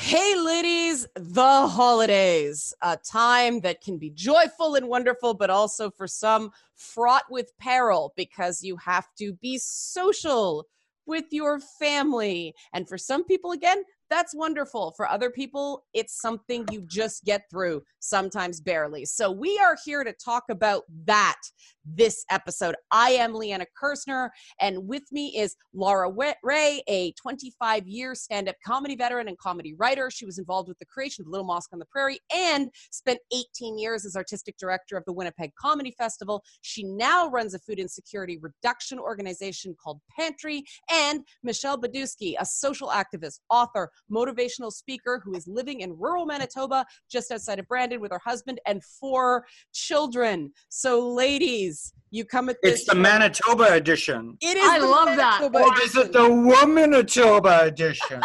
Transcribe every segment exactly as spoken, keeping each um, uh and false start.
Hey, ladies, the holidays, a time that can be joyful and wonderful, but also for some fraught with peril because you have to be social with your family. And for some people, again, that's wonderful. For other people, it's something you just get through, sometimes barely. So we are here to talk about that this episode. I am Leanna Kirsner, and with me is Laura Ray, a twenty-five-year stand-up comedy veteran and comedy writer. She was involved with the creation of Little Mosque on the Prairie and spent eighteen years as artistic director of the Winnipeg Comedy Festival. She now runs a food insecurity reduction organization called Pantry. And Michelle Badusky, a social activist, author, motivational speaker who is living in rural Manitoba, just outside of Brandon, with her husband and four children. So, ladies, you come at this. It's the show. Manitoba edition. It is. I love Manitoba that. Or is it the Womanitoba edition?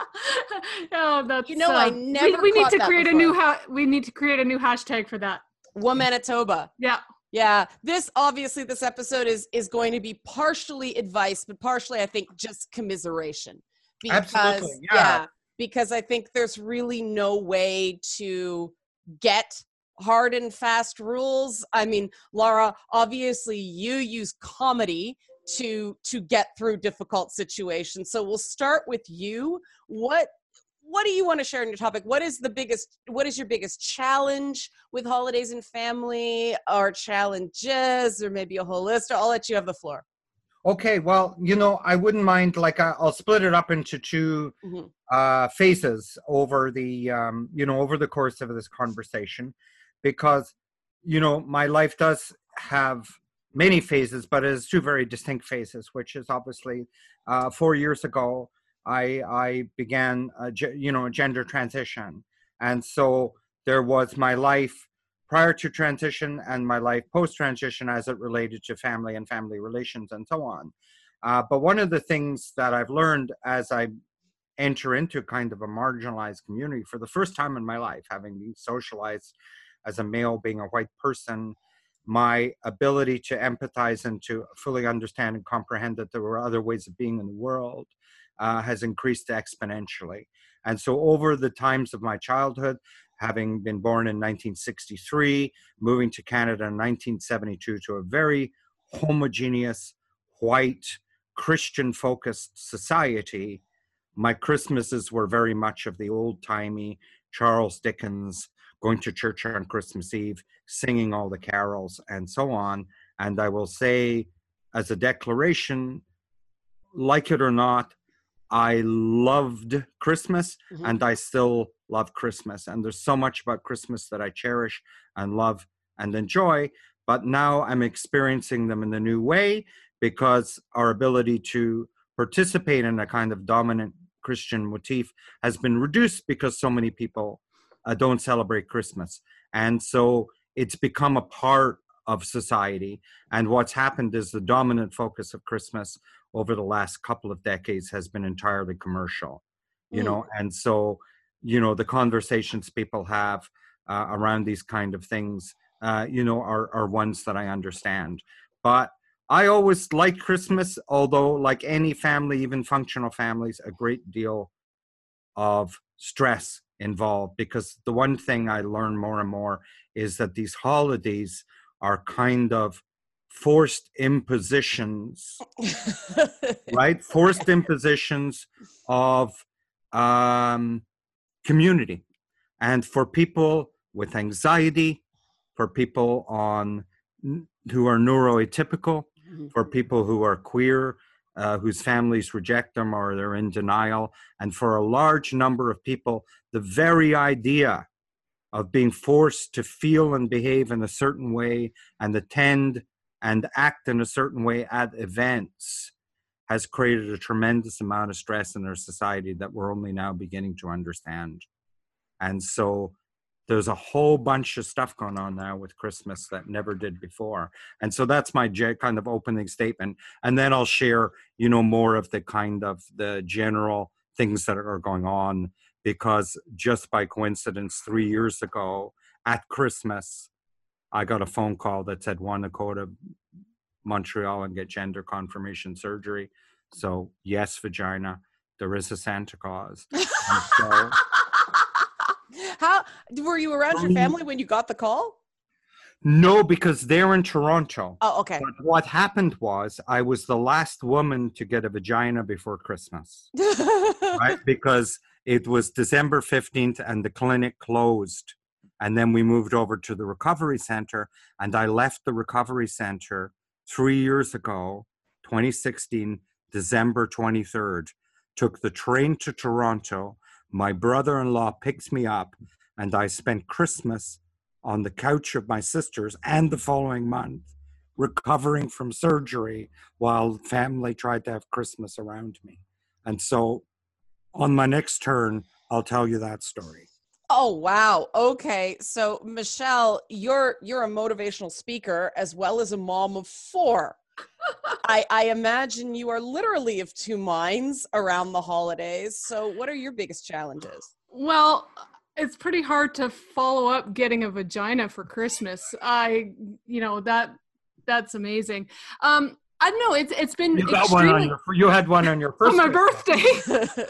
Oh, that's. You know, uh, I never. We, we need to that create before. a new. Ha- we need to create a new hashtag for that. Womanitoba. Yeah. Yeah, this obviously this episode is is going to be partially advice, but partially I think just commiseration. Because, Absolutely, yeah. yeah. Because I think there's really no way to get hard and fast rules. I mean, Laura, obviously you use comedy to to get through difficult situations. So we'll start with you. What What do you want to share in your topic? What is the biggest, what is your biggest challenge with holidays and family, or challenges, or maybe a whole list? I'll let you have the floor. Okay, well, you know, I wouldn't mind, like, I'll split it up into two Mm-hmm. uh, phases over the, um, you know, over the course of this conversation, because, you know, my life does have many phases, but it is two very distinct phases, which is obviously uh, four years ago, I, I began, a, you know, a gender transition. And so there was my life prior to transition and my life post-transition as it related to family and family relations and so on. Uh, but one of the things that I've learned as I enter into kind of a marginalized community for the first time in my life, having been socialized as a male, being a white person, my ability to empathize and to fully understand and comprehend that there were other ways of being in the world Uh, has increased exponentially. And so over the times of my childhood, having been born in nineteen sixty-three, moving to Canada in nineteen seventy-two to a very homogeneous, white, Christian-focused society, my Christmases were very much of the old-timey Charles Dickens, going to church on Christmas Eve, singing all the carols, and so on. And I will say, as a declaration, like it or not, I loved Christmas, Mm-hmm. and I still love Christmas. And there's so much about Christmas that I cherish and love and enjoy. But now I'm experiencing them in a new way, because our ability to participate in a kind of dominant Christian motif has been reduced because so many people uh, don't celebrate Christmas. And so it's become a part of society. And what's happened is the dominant focus of Christmas over the last couple of decades has been entirely commercial, you Mm. know, and so, you know, the conversations people have uh, around these kind of things, uh, you know, are, are ones that I understand. But I always like Christmas, although like any family, even functional families, a great deal of stress involved, because the one thing I learn more and more is that these holidays are kind of forced impositions, right? Forced impositions of um, community. And for people with anxiety, for people on who are neuroatypical, Mm-hmm. for people who are queer, uh, whose families reject them or they're in denial, and for a large number of people, the very idea of being forced to feel and behave in a certain way and attend and act in a certain way at events has created a tremendous amount of stress in our society that we're only now beginning to understand. And so there's a whole bunch of stuff going on now with Christmas that never did before. And so that's my kind of opening statement. And then I'll share, you know, more of the kind of the general things that are going on, because just by coincidence, three years ago at Christmas, I got a phone call that said, want to go to Montreal and get gender confirmation surgery. So yes, vagina, there is a Santa Claus. And so Were you around your family when you got the call? No, because they're in Toronto. Oh, okay. But what happened was I was the last woman to get a vagina before Christmas, right? Because it was December fifteenth and the clinic closed. And then we moved over to the recovery center, and I left the recovery center three years ago, twenty sixteen, December twenty-third, took the train to Toronto. My brother-in-law picked me up, and I spent Christmas on the couch of my sister's and the following month recovering from surgery while family tried to have Christmas around me. And so on my next turn, I'll tell you that story. Oh, wow. Okay. So Michelle, you're, you're a motivational speaker as well as a mom of four. I, I imagine you are literally of two minds around the holidays. So what are your biggest challenges? Well, it's pretty hard to follow up getting a vagina for Christmas. I, you know, that that's amazing. Um, I don't know. It's it's been You got extremely. one on your, you had one on your first On my birthday. birthday.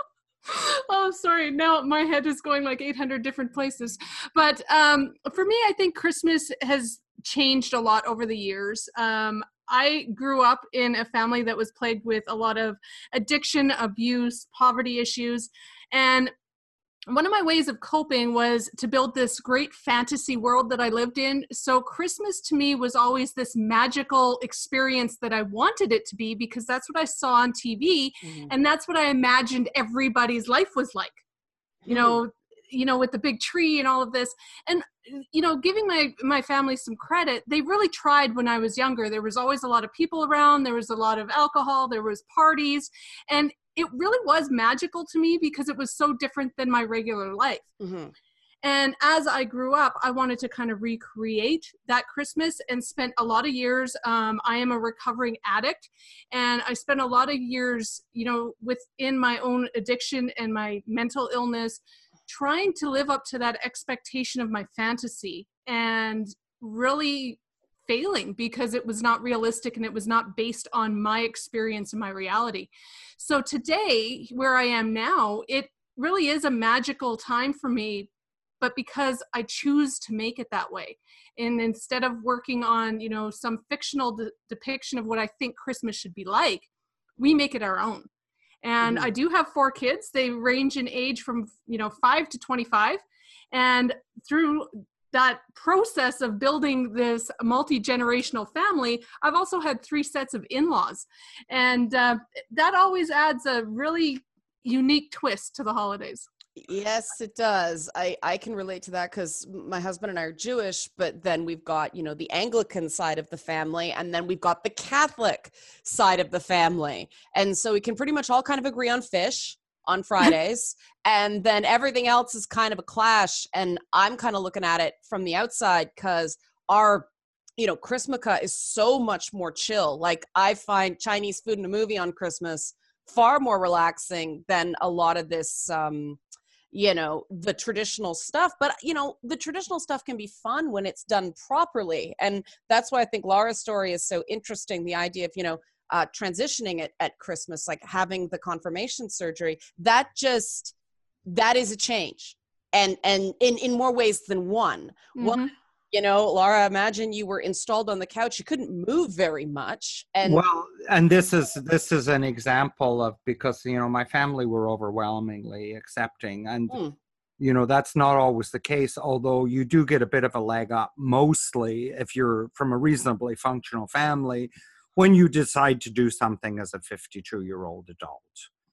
Oh, sorry. Now my head is going like eight hundred different places. But um, for me, I think Christmas has changed a lot over the years. Um, I grew up in a family that was plagued with a lot of addiction, abuse, poverty issues. And one of my ways of coping was to build this great fantasy world that I lived in. So Christmas to me was always this magical experience that I wanted it to be, because that's what I saw on T V. Mm-hmm. And that's what I imagined everybody's life was like, you mm-hmm. know, you know, with the big tree and all of this. And, you know, giving my, my family some credit, they really tried when I was younger. There was always a lot of people around. There was a lot of alcohol. There was parties. And it really was magical to me because it was so different than my regular life. Mm-hmm. And as I grew up, I wanted to kind of recreate that Christmas and spent a lot of years. Um, I am a recovering addict, and I spent a lot of years, you know, within my own addiction and my mental illness, trying to live up to that expectation of my fantasy and really failing because it was not realistic and it was not based on my experience and my reality. So today, where I am now, it really is a magical time for me, but because I choose to make it that way. And instead of working on, you know, some fictional de- depiction of what I think Christmas should be like, we make it our own. And mm-hmm. I do have four kids. They range in age from, you know, five to twenty-five. And through that process of building this multi-generational family, I've also had three sets of in-laws. And uh, that always adds a really unique twist to the holidays. Yes, it does. I, I can relate to that because my husband and I are Jewish, but then we've got, you know, the Anglican side of the family, and then we've got the Catholic side of the family. And so we can pretty much all kind of agree on fish on Fridays, and then everything else is kind of a clash. And I'm kind of looking at it from the outside because our, you know, Chrismukkah is so much more chill. Like I find Chinese food in a movie on Christmas far more relaxing than a lot of this, um, you know, the traditional stuff. But, you know, the traditional stuff can be fun when it's done properly. And that's why I think Laura's story is so interesting. The idea of, you know, uh, transitioning it at Christmas, like having the confirmation surgery, that just, that is a change. And, and in, in more ways than one. Mm-hmm. One, you know, Laura, imagine you were installed on the couch. You couldn't move very much. And well, and this is, this is an example of, because, you know, my family were overwhelmingly accepting, and, mm. you know, that's not always the case, although you do get a bit of a leg up, mostly if you're from a reasonably functional family, when you decide to do something as a fifty-two year old adult.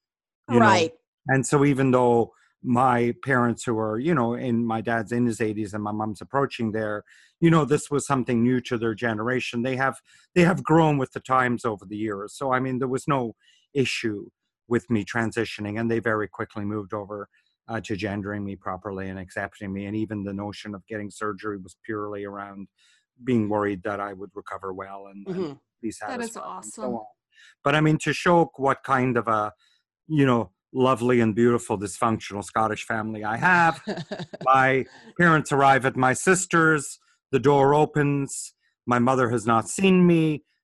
You right. know? And so even though my parents, who are, you know, in my dad's in his eighties and my mom's approaching there, you know, this was something new to their generation. They have, they have grown with the times over the years. So, I mean, there was no issue with me transitioning, and they very quickly moved over uh, to gendering me properly and accepting me. And even the notion of getting surgery was purely around being worried that I would recover well and, mm-hmm. and be satisfied. That is awesome. So but I mean, to show what kind of a, you know, lovely and beautiful dysfunctional Scottish family I have. My parents arrive at my sister's, the door opens, my mother has not seen me,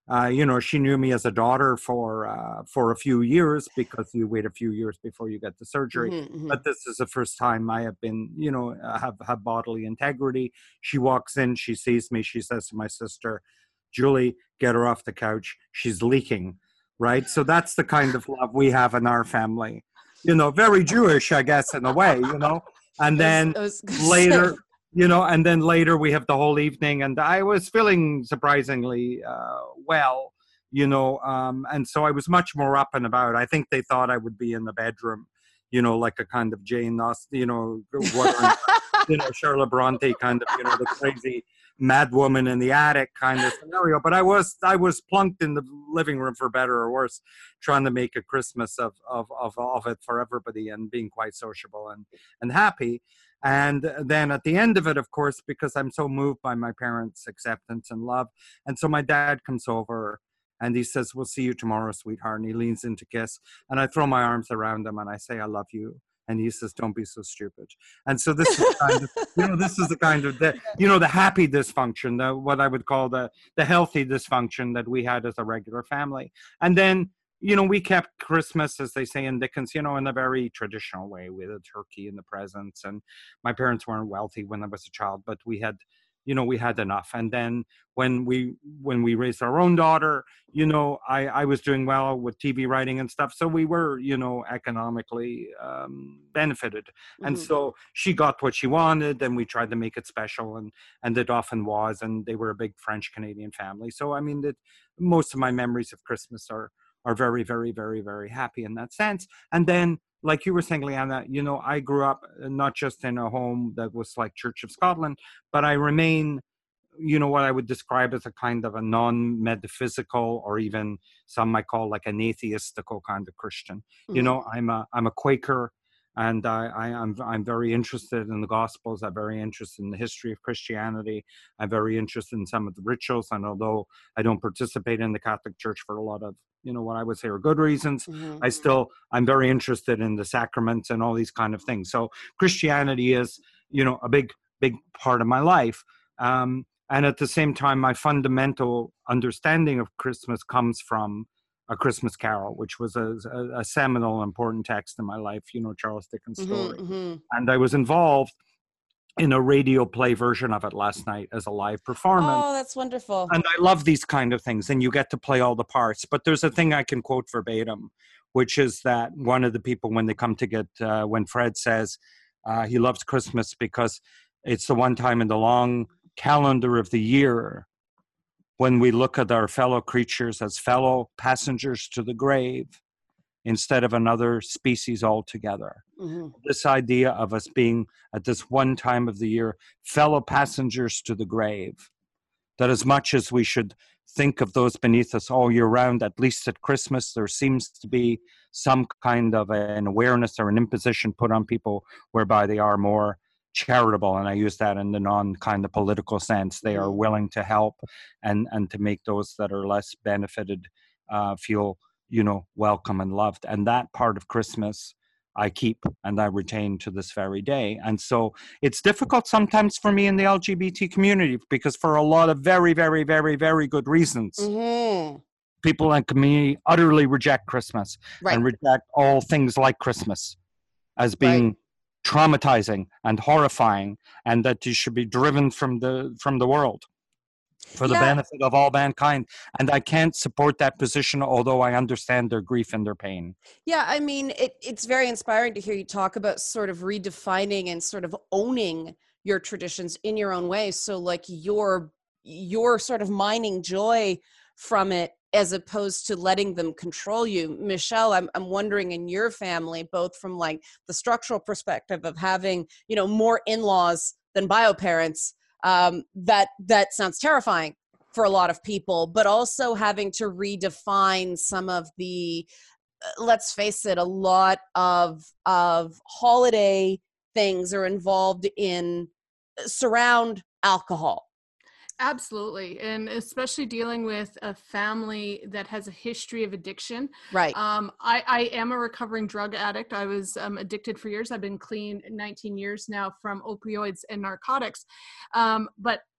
Uh, you know, she knew me as a daughter for uh, for a few years because you wait a few years before you get the surgery. Mm-hmm, mm-hmm. But this is the first time I have been, you know, uh, have have bodily integrity. She walks in, she sees me, she says to my sister, "Julie, get her off the couch. She's leaking." Right. So that's the kind of love we have in our family. You know, very Jewish, I guess, in a way. You know, and then I was, I was later. say. You know, and then later we have the whole evening, and I was feeling surprisingly uh, well, you know, um, and so I was much more up and about. I think they thought I would be in the bedroom, you know, like a kind of Jane Austen, you know, what, you know, Charlotte Bronte kind of, you know, the crazy mad woman in the attic kind of scenario. But I was, I was plunked in the living room, for better or worse, trying to make a Christmas of of of, of it for everybody, and being quite sociable and and happy. And then at the end of it, of course, because I'm so moved by my parents' acceptance and love. And so my dad comes over and he says, "We'll see you tomorrow, sweetheart." And he leans in to kiss. And I throw my arms around him and I say, "I love you." And he says, "Don't be so stupid." And so this is kind of, you know, this is the kind of, the, you know, the happy dysfunction, the, what I would call the, the healthy dysfunction that we had as a regular family. And then, you know, we kept Christmas, as they say in Dickens, you know, in a very traditional way, with a turkey and the presents. And my parents weren't wealthy when I was a child, but we had, you know, we had enough. And then when we when we raised our own daughter, you know, I, I was doing well with T V writing and stuff. So we were, you know, economically um, benefited. Mm-hmm. And so she got what she wanted, and we tried to make it special. And, and it often was. And they were a big French-Canadian family. So, I mean, that most of my memories of Christmas are are very, very, very, very happy in that sense. And then, like you were saying, Leanna, you know, I grew up not just in a home that was like Church of Scotland, but I remain, you know, what I would describe as a kind of a non-metaphysical, or even some might call like an atheistical kind of Christian. Mm-hmm. You know, I'm a I'm a Quaker, and I, I, I'm I'm very interested in the Gospels. I'm very interested in the history of Christianity. I'm very interested in some of the rituals. And although I don't participate in the Catholic Church for a lot of, you know, what I would say are good reasons, mm-hmm. I still, I'm very interested in the sacraments and all these kind of things. So Christianity is, you know, a big, big part of my life. Um, and at the same time, my fundamental understanding of Christmas comes from A Christmas Carol, which was a, a, a seminal, important text in my life, you know, Charles Dickens' story. Mm-hmm, mm-hmm. And I was involved in a radio play version of it last night as a live performance. Oh, that's wonderful. And I love these kind of things, and you get to play all the parts. But there's a thing I can quote verbatim, which is that one of the people, when they come to get, uh, when Fred says uh, he loves Christmas because it's the one time in the long calendar of the year when we look at our fellow creatures as fellow passengers to the grave instead of another species altogether. Mm-hmm. This idea of us being at this one time of the year fellow passengers to the grave, that as much as we should think of those beneath us all year round, at least at Christmas, there seems to be some kind of an awareness or an imposition put on people whereby they are more charitable, and I use that in the non kind of political sense. They are willing to help and and to make those that are less benefited uh, feel, you know, welcome and loved. And that part of Christmas I keep and I retain to this very day. And so it's difficult sometimes for me in the L G B T community, because for a lot of very, very, very, very good reasons, mm-hmm. people in the community utterly reject Christmas, right. and reject all things like Christmas as being right. traumatizing and horrifying, and that you should be driven from the from the world for the yeah. benefit of all mankind. And I can't support that position, although I understand their grief and their pain. Yeah, I mean, it, it's very inspiring to hear you talk about sort of redefining and sort of owning your traditions in your own way. So like you're you're sort of mining joy from it as opposed to letting them control you. Michelle, I'm I'm wondering, in your family, both from like the structural perspective of having, you know, more in-laws than bio parents, um, that that sounds terrifying for a lot of people, but also having to redefine some of the, uh, let's face it, a lot of of holiday things are involved in surround alcohol. Absolutely. And especially dealing with a family that has a history of addiction. Right. Um, I, I am a recovering drug addict. I was um, addicted for years. I've been clean nineteen years now from opioids and narcotics. Um, but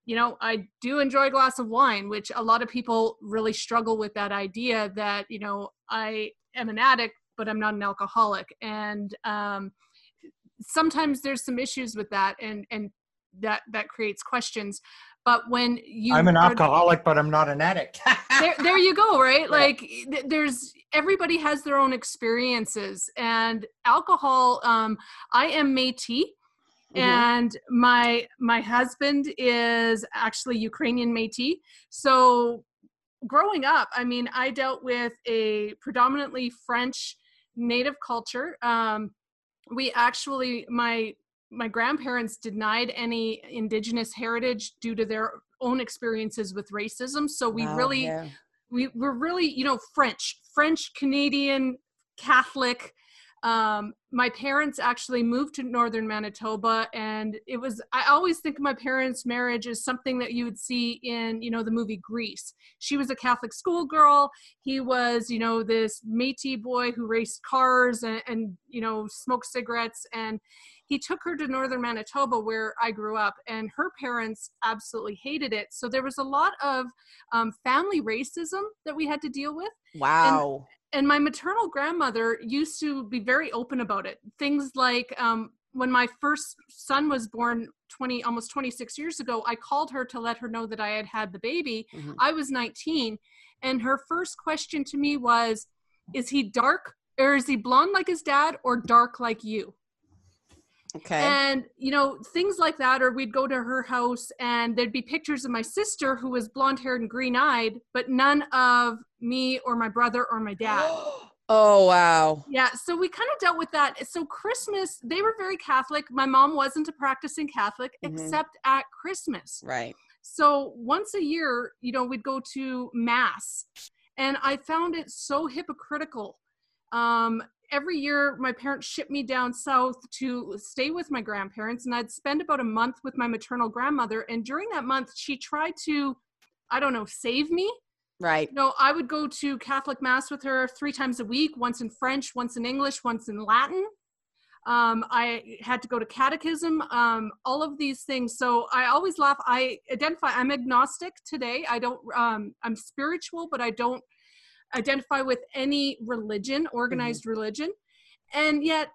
you know, I do enjoy a glass of wine, which a lot of people really struggle with that idea that, you know, I am an addict, but I'm not an alcoholic. And um, sometimes there's some issues with that, and, and that, that creates questions. But when you I'm an are, alcoholic, but I'm not an addict. there, there you go, right? Yeah. Like th- there's, everybody has their own experiences, and alcohol, um, I am Métis. Mhm. And my my husband is actually Ukrainian Métis. So growing up, I mean, I dealt with a predominantly French native culture. Um, we actually, my my grandparents denied any indigenous heritage due to their own experiences with racism. So we Wow, really, yeah. we were really, you know, French, French, Canadian, Catholic. Um, my parents actually moved to northern Manitoba, and it was, I always think of my parents' marriage as something that you would see in, you know, the movie Grease. She was a Catholic schoolgirl. He was, you know, this Métis boy who raced cars and, and, you know, smoked cigarettes. And he took her to northern Manitoba, where I grew up, and her parents absolutely hated it. So there was a lot of um, family racism that we had to deal with. Wow. And, And my maternal grandmother used to be very open about it. Things like um, when my first son was born twenty, almost twenty-six years ago, I called her to let her know that I had had the baby. Mhm. I was nineteen. And her first question to me was, is he dark, or is he blonde like his dad, or dark like you? Okay. And, you know, things like that. Or we'd go to her house and there'd be pictures of my sister who was blonde haired and green eyed, but none of me or my brother or my dad. Oh, wow. Yeah. So we kind of dealt with that. So Christmas, they were very Catholic. My mom wasn't a practicing Catholic, Mhm. except at Christmas. Right. So once a year, you know, we'd go to mass, and I found it so hypocritical. Um, every year my parents shipped me down south to stay with my grandparents, and I'd spend about a month with my maternal grandmother. And during that month, she tried to, I don't know, save me. Right. No, I would go to Catholic mass with her three times a week, once in French, once in English, once in Latin. Um, I had to go to catechism, um, all of these things. So I always laugh. I identify, I'm agnostic today. I don't, um, I'm spiritual, but I don't identify with any religion, organized Mm-hmm. religion. And yet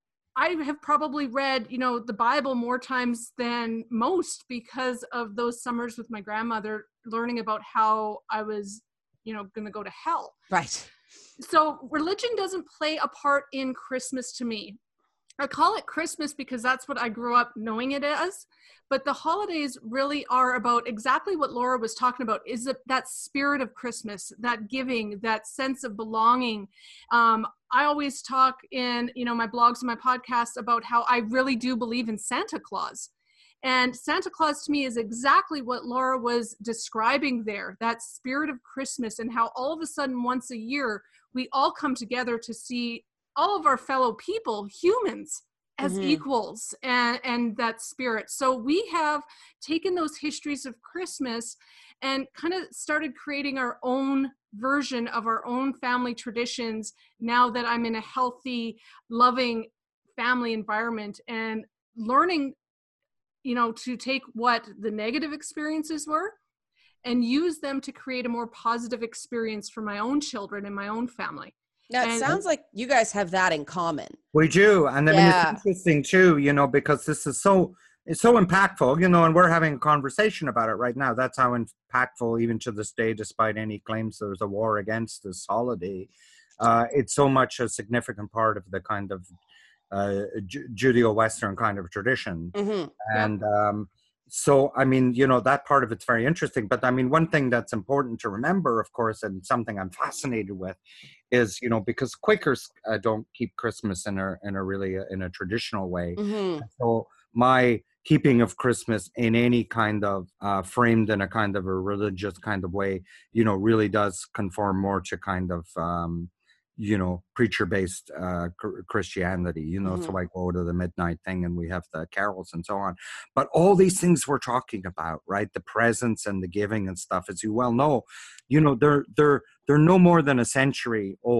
I have probably read, you know, the Bible more times than most because of those summers with my grandmother, learning about how I was, you know, going to go to hell. Right. So religion doesn't play a part in Christmas to me. I call it Christmas because that's what I grew up knowing it as. But the holidays really are about exactly what Laura was talking about, is that, that spirit of Christmas, that giving, that sense of belonging. Um, I always talk in, you know, my blogs and my podcasts about how I really do believe in Santa Claus. And Santa Claus to me is exactly what Laura was describing there, that spirit of Christmas, and how all of a sudden once a year, we all come together to see all of our fellow people, humans, as Mhm. equals, and, and that spirit. So we have taken those histories of Christmas and kind of started creating our own version of our own family traditions now that I'm in a healthy, loving family environment, and learning, you know, to take what the negative experiences were and use them to create a more positive experience for my own children and my own family. Now, it And- sounds like you guys have that in common. We do. And I mean, Yeah. it's interesting too, you know, because this is so, it's so impactful, you know, and we're having a conversation about it right now. That's how impactful, even to this day, despite any claims there's a war against this holiday. Uh, it's so much a significant part of the kind of uh, Ju- Judeo-Western kind of tradition. Mm-hmm. And um, so, I mean, you know, that part of it's very interesting. But I mean, one thing that's important to remember, of course, and something I'm fascinated with is, you know, because Quakers uh, don't keep Christmas in a, in a really, uh, in a traditional way. Mm-hmm. So my keeping of Christmas in any kind of uh, framed in a kind of a religious kind of way, you know, really does conform more to kind of, um, you know, preacher-based uh, cr- Christianity, you know, Mhm. so I go to the midnight thing and we have the carols and so on. But all these things we're talking about, right? The presents and the giving and stuff, as you well know, you know, they're they're they're no more than a century old.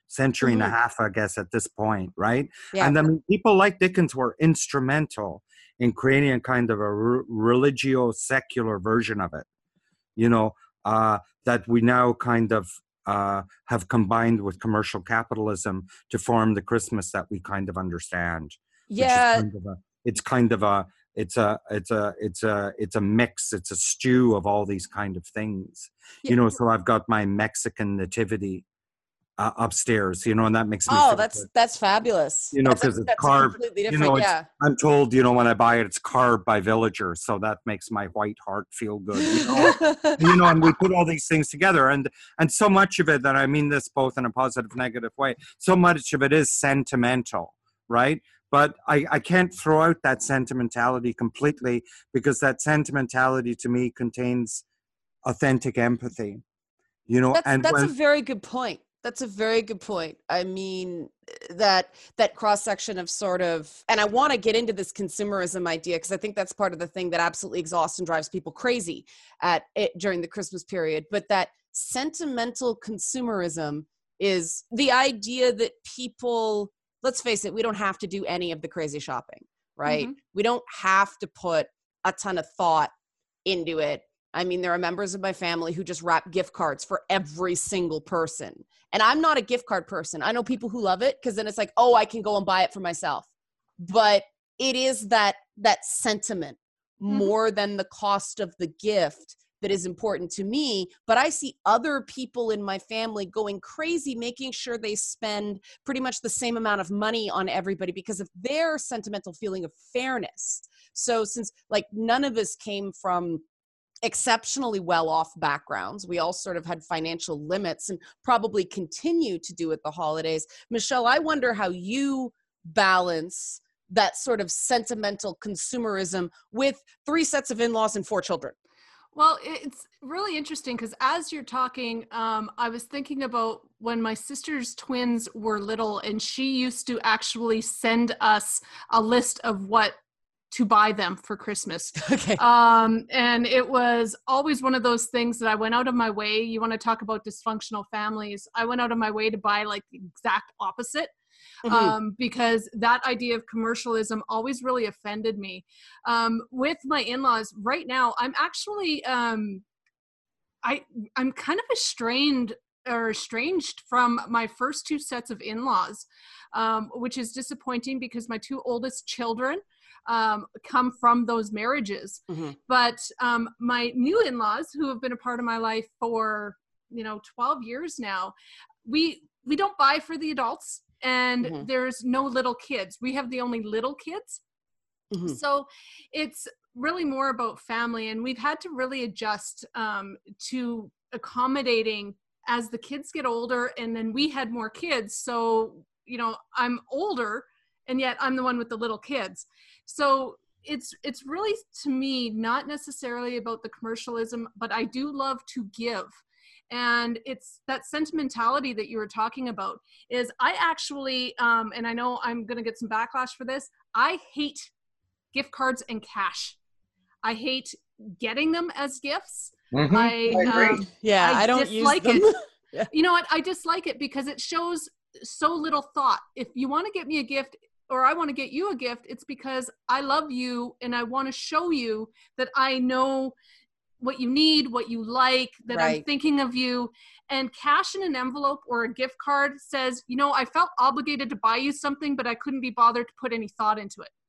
century Mhm. and a half, I guess, at this point, right? Yeah. And I mean, people like Dickens were instrumental in creating a kind of a re- religio-secular version of it, you know, uh, that we now kind of uh, have combined with commercial capitalism to form the Christmas that we kind of understand, which is Yeah. kind of a, it's kind of a, it's a, it's a, it's a, it's a mix, it's a stew of all these kind of things, Yeah. you know. So I've got my Mexican nativity uh, upstairs, you know, and that makes me Oh, feel that's good, that's fabulous. you know, That's a, because it's that's a carved, completely you different. know, it's, Yeah. I'm told, you know, when I buy it, it's carved by villagers. So that makes my white heart feel good, you know. You know, and we put all these things together, and and so much of it, that I mean this both in a positive, negative way, so much of it is sentimental, right? But I, I can't throw out that sentimentality completely, because that sentimentality to me contains authentic empathy, you know. That's And that's a when, very good point. That's a very good point. I mean, that that cross section of sort of, and I want to get into this consumerism idea, because I think that's part of the thing that absolutely exhausts and drives people crazy at it during the Christmas period. But that sentimental consumerism is the idea that people, let's face it, we don't have to do any of the crazy shopping, right? Mhm. We don't have to put a ton of thought into it. I mean, there are members of my family who just wrap gift cards for every single person. And I'm not a gift card person. I know people who love it, because then it's like, oh, I can go and buy it for myself. But it is that that sentiment more than the cost of the gift that is important to me. But I see other people in my family going crazy, making sure they spend pretty much the same amount of money on everybody because of their sentimental feeling of fairness. So since like none of us came from exceptionally well-off backgrounds, we all sort of had financial limits and probably continue to do at the holidays. Michelle, I wonder how you balance that sort of sentimental consumerism with three sets of in-laws and four children. Well, it's really interesting because as you're talking, um, I was thinking about when my sister's twins were little, and she used to actually send us a list of what to buy them for Christmas. Okay. Um, and it was always one of those things that I went out of my way. You want to talk about dysfunctional families. I went out of my way to buy like the exact opposite. Mhm. Um, because that idea of commercialism always really offended me. Um, with my in-laws right now, I'm actually, um, I, I'm kind of estranged or estranged from my first two sets of in-laws, um, which is disappointing because my two oldest children um, come from those marriages. Mhm. But um, my new in-laws, who have been a part of my life for, you know, twelve years now, we, we don't buy for the adults. And Mhm. there's no little kids. We have the only little kids. Mhm. So it's really more about family. And we've had to really adjust um, to accommodating as the kids get older. And then we had more kids. So, you know, I'm older and yet I'm the one with the little kids. So it's, it's really, to me, not necessarily about the commercialism, but I do love to give. And it's that sentimentality that you were talking about is I actually, um, and I know I'm going to get some backlash for this. I hate gift cards and cash. I hate getting them as gifts. Mhm, I, I agree. um, Yeah, I, I don't dislike use them. it. Yeah. You know what? I dislike it because it shows so little thought. If you want to get me a gift or I want to get you a gift, it's because I love you and I want to show you that I know what you need, what you like, that I'm Right. thinking of you. And cash in an envelope or a gift card says, you know, I felt obligated to buy you something, but I couldn't be bothered to put any thought into it.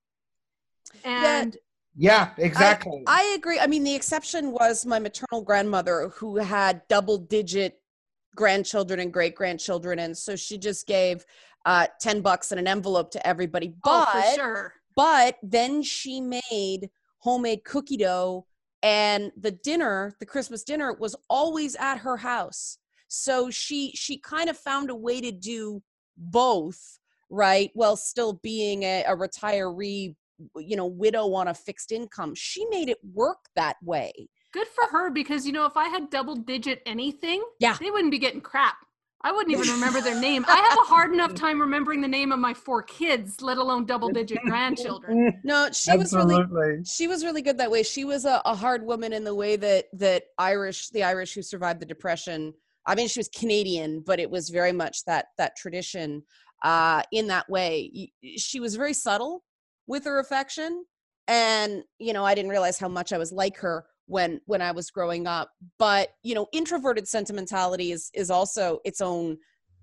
And Yeah, exactly. I, I agree. I mean, the exception was my maternal grandmother who had double digit grandchildren and great grandchildren. And so she just gave uh, ten bucks in an envelope to everybody. But, oh, for sure. but then she made homemade cookie dough, and the dinner, the Christmas dinner, was always at her house. So she, she kind of found a way to do both, right? While still being a, a retiree, you know, widow on a fixed income. She made it work that way. Good for her, because, you know, if I had double digit anything, Yeah. they wouldn't be getting crap. I wouldn't even remember their name. I have a hard enough time remembering the name of my four kids, let alone double digit grandchildren. No, she was really, Absolutely. she was really good that way. She was a, a hard woman in the way that, that Irish, the Irish who survived the Depression I mean, she was Canadian, but it was very much that that tradition uh, in that way. She was very subtle with her affection. And, you know, I didn't realize how much I was like her when when I was growing up. But, you know, introverted sentimentality is is also its own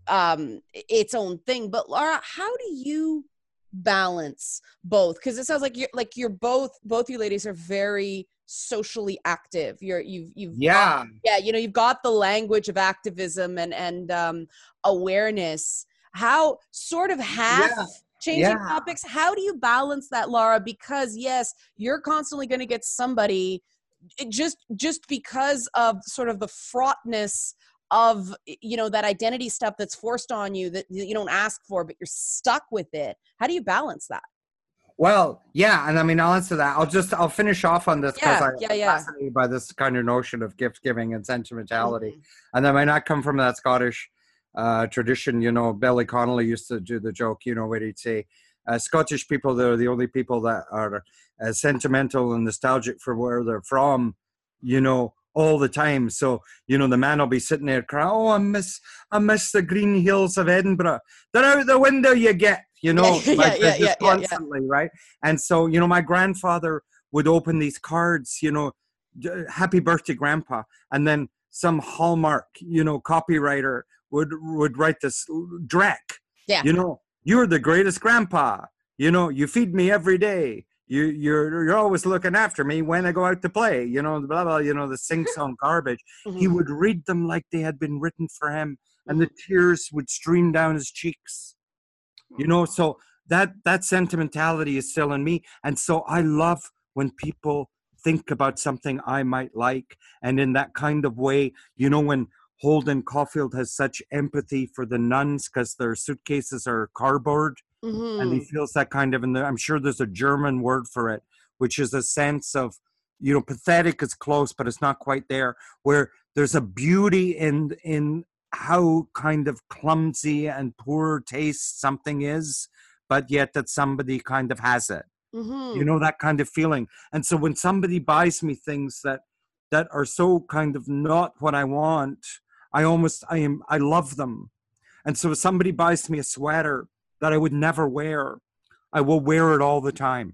um its own thing. But Laura, how do you balance both? Because it sounds like you're like you're both both you ladies are very socially active. You're you've you've Yeah. got, yeah, you know, you've got the language of activism and and um awareness. How sort of half Yeah. changing Yeah. topics, how do you balance that, Laura? Because yes, you're constantly going to get somebody it just just because of sort of the fraughtness of, you know, that identity stuff that's forced on you that you don't ask for, but you're stuck with it. How do you balance that? Well, yeah, and I mean, I'll answer that. I'll just I'll finish off on this because Yeah, I'm yeah, yeah. fascinated by this kind of notion of gift giving and sentimentality, Mhm. and I might not come from that Scottish uh, tradition. You know, Billy Connolly used to do the joke. You know, where he'd say, uh, "Scottish people, they're the only people that are uh, sentimental and nostalgic for where they're from." You know, all the time. So, you know, the man will be sitting there crying, "Oh, I miss, I miss the green hills of Edinburgh. They're out the window you get." You know, Yeah, like yeah, just yeah, yeah, yeah. constantly, right? And so, you know, my grandfather would open these cards, you know, "Happy birthday, Grandpa," and then some Hallmark, you know, copywriter would would write this Drek, Yeah. you know, "You're the greatest grandpa. You know, you feed me every day. You you're you're always looking after me when I go out to play." You know, blah blah. You know, the sing song garbage. Mhm. He would read them like they had been written for him, and the Mhm. tears would stream down his cheeks. You know, so that that sentimentality is still in me, and so I love when people think about something I might like, and in that kind of way, you know, when Holden Caulfield has such empathy for the nuns because their suitcases are cardboard, and he Mhm. feels that kind of, and there, I'm sure there's a German word for it, which is a sense of, you know, pathetic is close, but it's not quite there, where there's a beauty in in how kind of clumsy and poor taste something is, but yet that somebody kind of has it. You Mhm. know, that kind of feeling. And so when somebody buys me things that that are so kind of not what I want, I almost I am I love them. And so if somebody buys me a sweater that I would never wear, I will wear it all the time.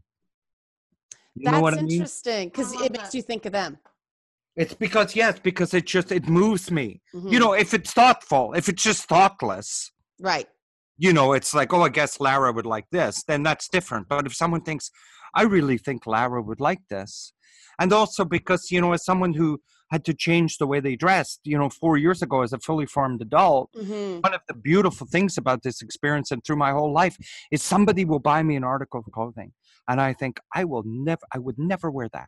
You know what That's I mean? interesting I because love it makes that. you think of them. It's because, yes, because it just, it moves me. You Mhm. know, if it's thoughtful, if it's just thoughtless, Right. you know, it's like, "Oh, I guess Lara would like this," then that's different. But if someone thinks, "I really think Lara would like this," and also because, you know, as someone who had to change the way they dressed, you know, four years ago as a fully formed adult, Mhm. one of the beautiful things about this experience and through my whole life is somebody will buy me an article of clothing, and I think, I will never, I would never wear that.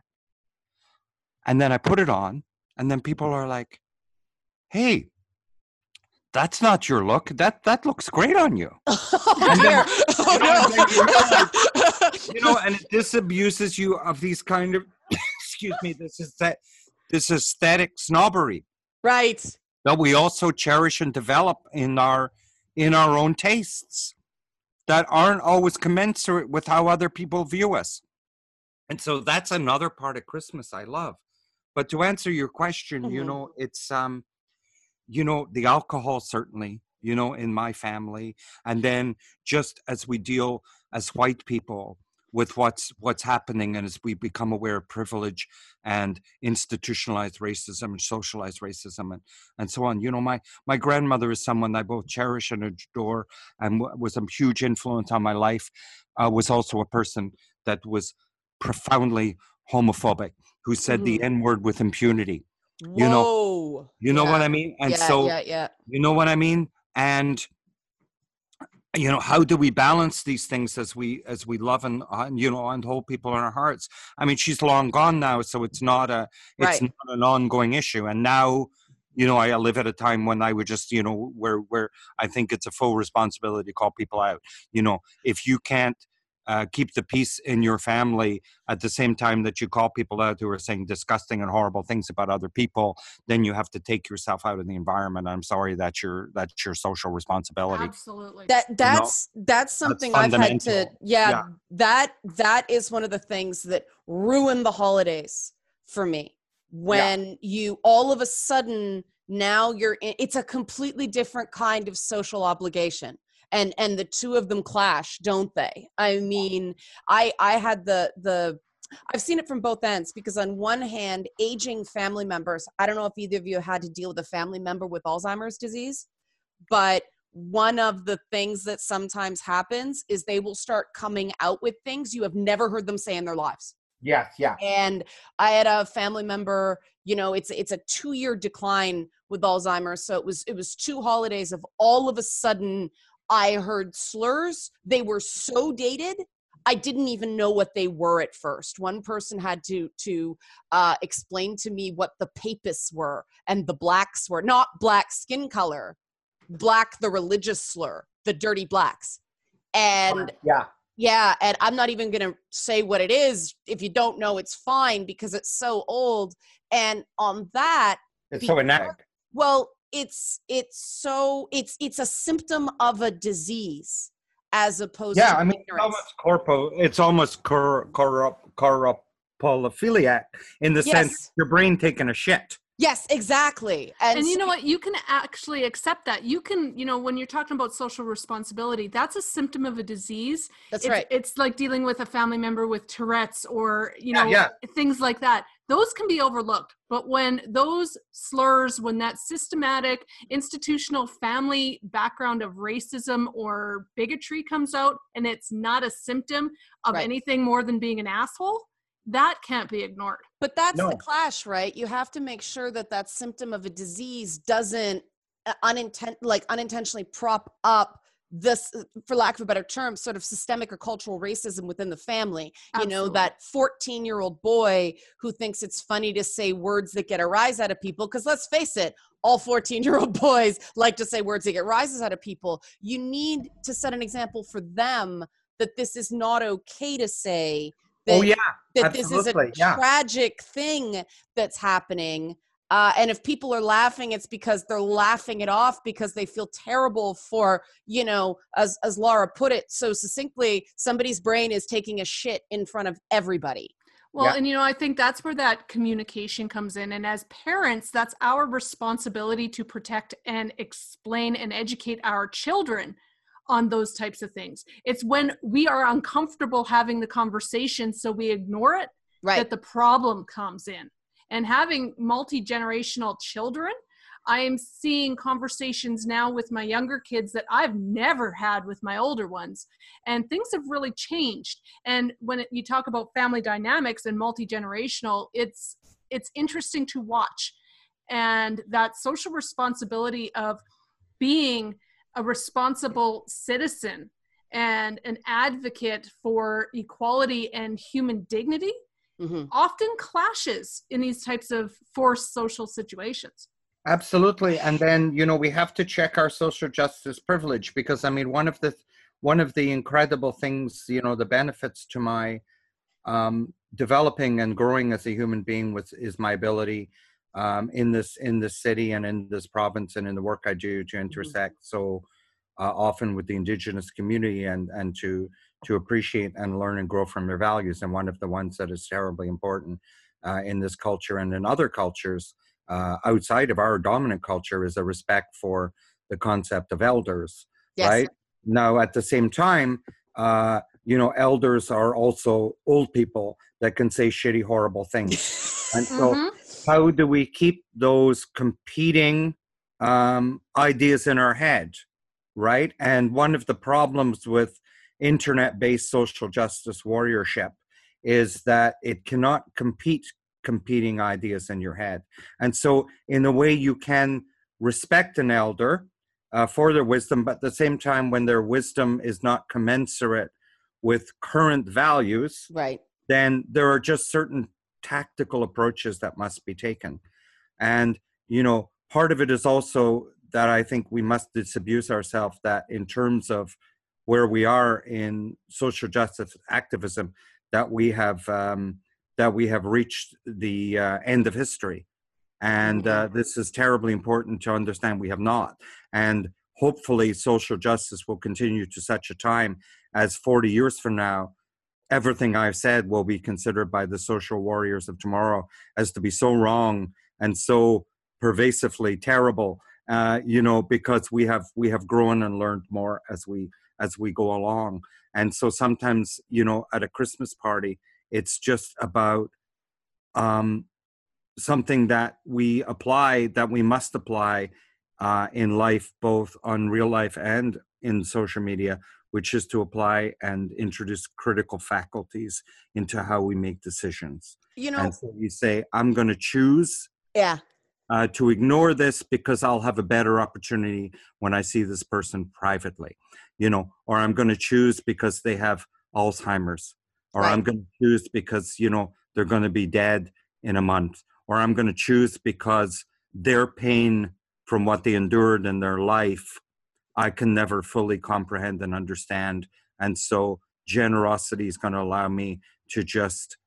And then I put it on, and then people are like, "Hey, that's not your look. That that looks great on you." Oh And dear. then, you know, and then you realize, Oh you no. know, and it disabuses you of these kind of, excuse me, this is that this aesthetic snobbery Right. that we also cherish and develop in our in our own tastes that aren't always commensurate with how other people view us. And so that's another part of Christmas I love. But to answer your question, you Mhm. know, it's um you know, the alcohol certainly, you know, in my family. And then just as we deal as white people with what's what's happening, and as we become aware of privilege and institutionalized racism and socialized racism and, and so on. You know, my my grandmother is someone I both cherish and adore, and w- was a huge influence on my life, uh, was also a person that was profoundly homophobic, who said the Mhm. N-word with impunity. You know, Whoa. you know what Yeah. I mean? And Yeah, so, yeah, yeah. you know what I mean? And you know, how do we balance these things as we as we love and, uh, you know, and hold people in our hearts? I mean, she's long gone now, so it's not a it's Right. not an ongoing issue. And now, you know, I live at a time when I would just, you know, where where I think it's a full responsibility to call people out. You know, if you can't uh, keep the peace in your family at the same time that you call people out who are saying disgusting and horrible things about other people, then you have to take yourself out of the environment. I'm sorry, that's your that's your social responsibility. Absolutely. That You know, that's that's that's something I've had to fundamental. yeah, Yeah. that that is one of the things that ruin the holidays for me. Yeah. When you all of a sudden now you're in, it's a completely different kind of social obligation. And and the two of them clash, don't they? I mean, I I had the the I've seen it from both ends, because on one hand, aging family members, I don't know if either of you had to deal with a family member with Alzheimer's disease, but one of the things that sometimes happens is they will start coming out with things you have never heard them say in their lives. Yes, yeah. And I had a family member, you know, it's it's a two-year decline with Alzheimer's. So it was it was two holidays of all of a sudden I heard slurs. They were so dated, I didn't even know what they were at first. One person had to to uh, explain to me what the papists were and the blacks were. Not black skin color, black the religious slur, the dirty blacks. And yeah. Yeah, and I'm not even going to say what it is. If you don't know, it's fine, because it's so old. And on that, it's because, so inadequate. Well, it's it's so it's it's a symptom of a disease as opposed yeah, to I mean, it's ignorance. almost corpo. It's almost cor, corrupt corrupophiliac in the Yes. sense your brain taking a shit. Yes, exactly. And, And you so- know what? You can actually accept that. You can, you know, when you're talking about social responsibility, that's a symptom of a disease. That's it's, right. It's like dealing with a family member with Tourette's or, you Yeah, know, yeah. things like that. Those can be overlooked. But when those slurs, when that systematic institutional family background of racism or bigotry comes out and it's not a symptom of Right. anything more than being an asshole, that can't be ignored. But that's No. the clash, right? You have to make sure that that symptom of a disease doesn't uh, uninten- like unintentionally prop up this, for lack of a better term, sort of systemic or cultural racism within the family. You know, Absolutely. that fourteen-year-old boy who thinks it's funny to say words that get a rise out of people, because let's face it, all fourteen-year-old boys like to say words that get rises out of people. You need to set an example for them that this is not okay to say. That, Oh, yeah. that this is a Absolutely, yeah. tragic thing that's happening. Uh, and if people are laughing, it's because they're laughing it off because they feel terrible for, you know, as, as Laura put it so succinctly, somebody's brain is taking a shit in front of everybody. Well, Yeah. and you know, I think that's where that communication comes in. And as parents, that's our responsibility to protect and explain and educate our children on those types of things. It's when we are uncomfortable having the conversation, so we ignore it, Right. that the problem comes in. And having multi-generational children, I am seeing conversations now with my younger kids that I've never had with my older ones. And things have really changed. And when it, you talk about family dynamics and multi-generational, it's it's interesting to watch. And that social responsibility of being a responsible citizen and an advocate for equality and human dignity Mm-hmm. often clashes in these types of forced social situations. Absolutely. And then, you know, we have to check our social justice privilege, because I mean, one of the one of the incredible things, you know, the benefits to my um, developing and growing as a human being was is my ability um, in this in this city and in this province and in the work I do to intersect so uh, often with the Indigenous community and and to to appreciate and learn and grow from their values. And one of the ones that is terribly important uh, in this culture and in other cultures uh, outside of our dominant culture is a respect for the concept of elders, Yes. right? Now, at the same time, uh, you know, elders are also old people that can say shitty, horrible things. And so Mhm. how do we keep those competing um, ideas in our head, right? And one of the problems with internet-based social justice warriorship is that it cannot compete competing ideas in your head. And so in a way you can respect an elder uh, for their wisdom, but at the same time, when their wisdom is not commensurate with current values, Right. then there are just certain tactical approaches that must be taken. And, you know, part of it is also that I think we must disabuse ourselves that in terms of where we are in social justice activism, that we have um, that we have reached the uh, end of history. And uh, this is terribly important to understand we have not. And hopefully social justice will continue to such a time as forty years from now, everything I've said will be considered by the social warriors of tomorrow as to be so wrong and so pervasively terrible, uh, you know, because we have we have grown and learned more as we as we go along. And so sometimes, you know, at a Christmas party, it's just about um, something that we apply, that we must apply uh, in life, both on real life and in social media, which is to apply and introduce critical faculties into how we make decisions. You know, and so you say, I'm going to choose yeah. uh, to ignore this because I'll have a better opportunity when I see this person privately, you know, or I'm going to choose because they have Alzheimer's, or Right. I'm going to choose because, you know, they're going to be dead in a month, or I'm going to choose because their pain from what they endured in their life, I can never fully comprehend and understand. And so generosity is going to allow me to just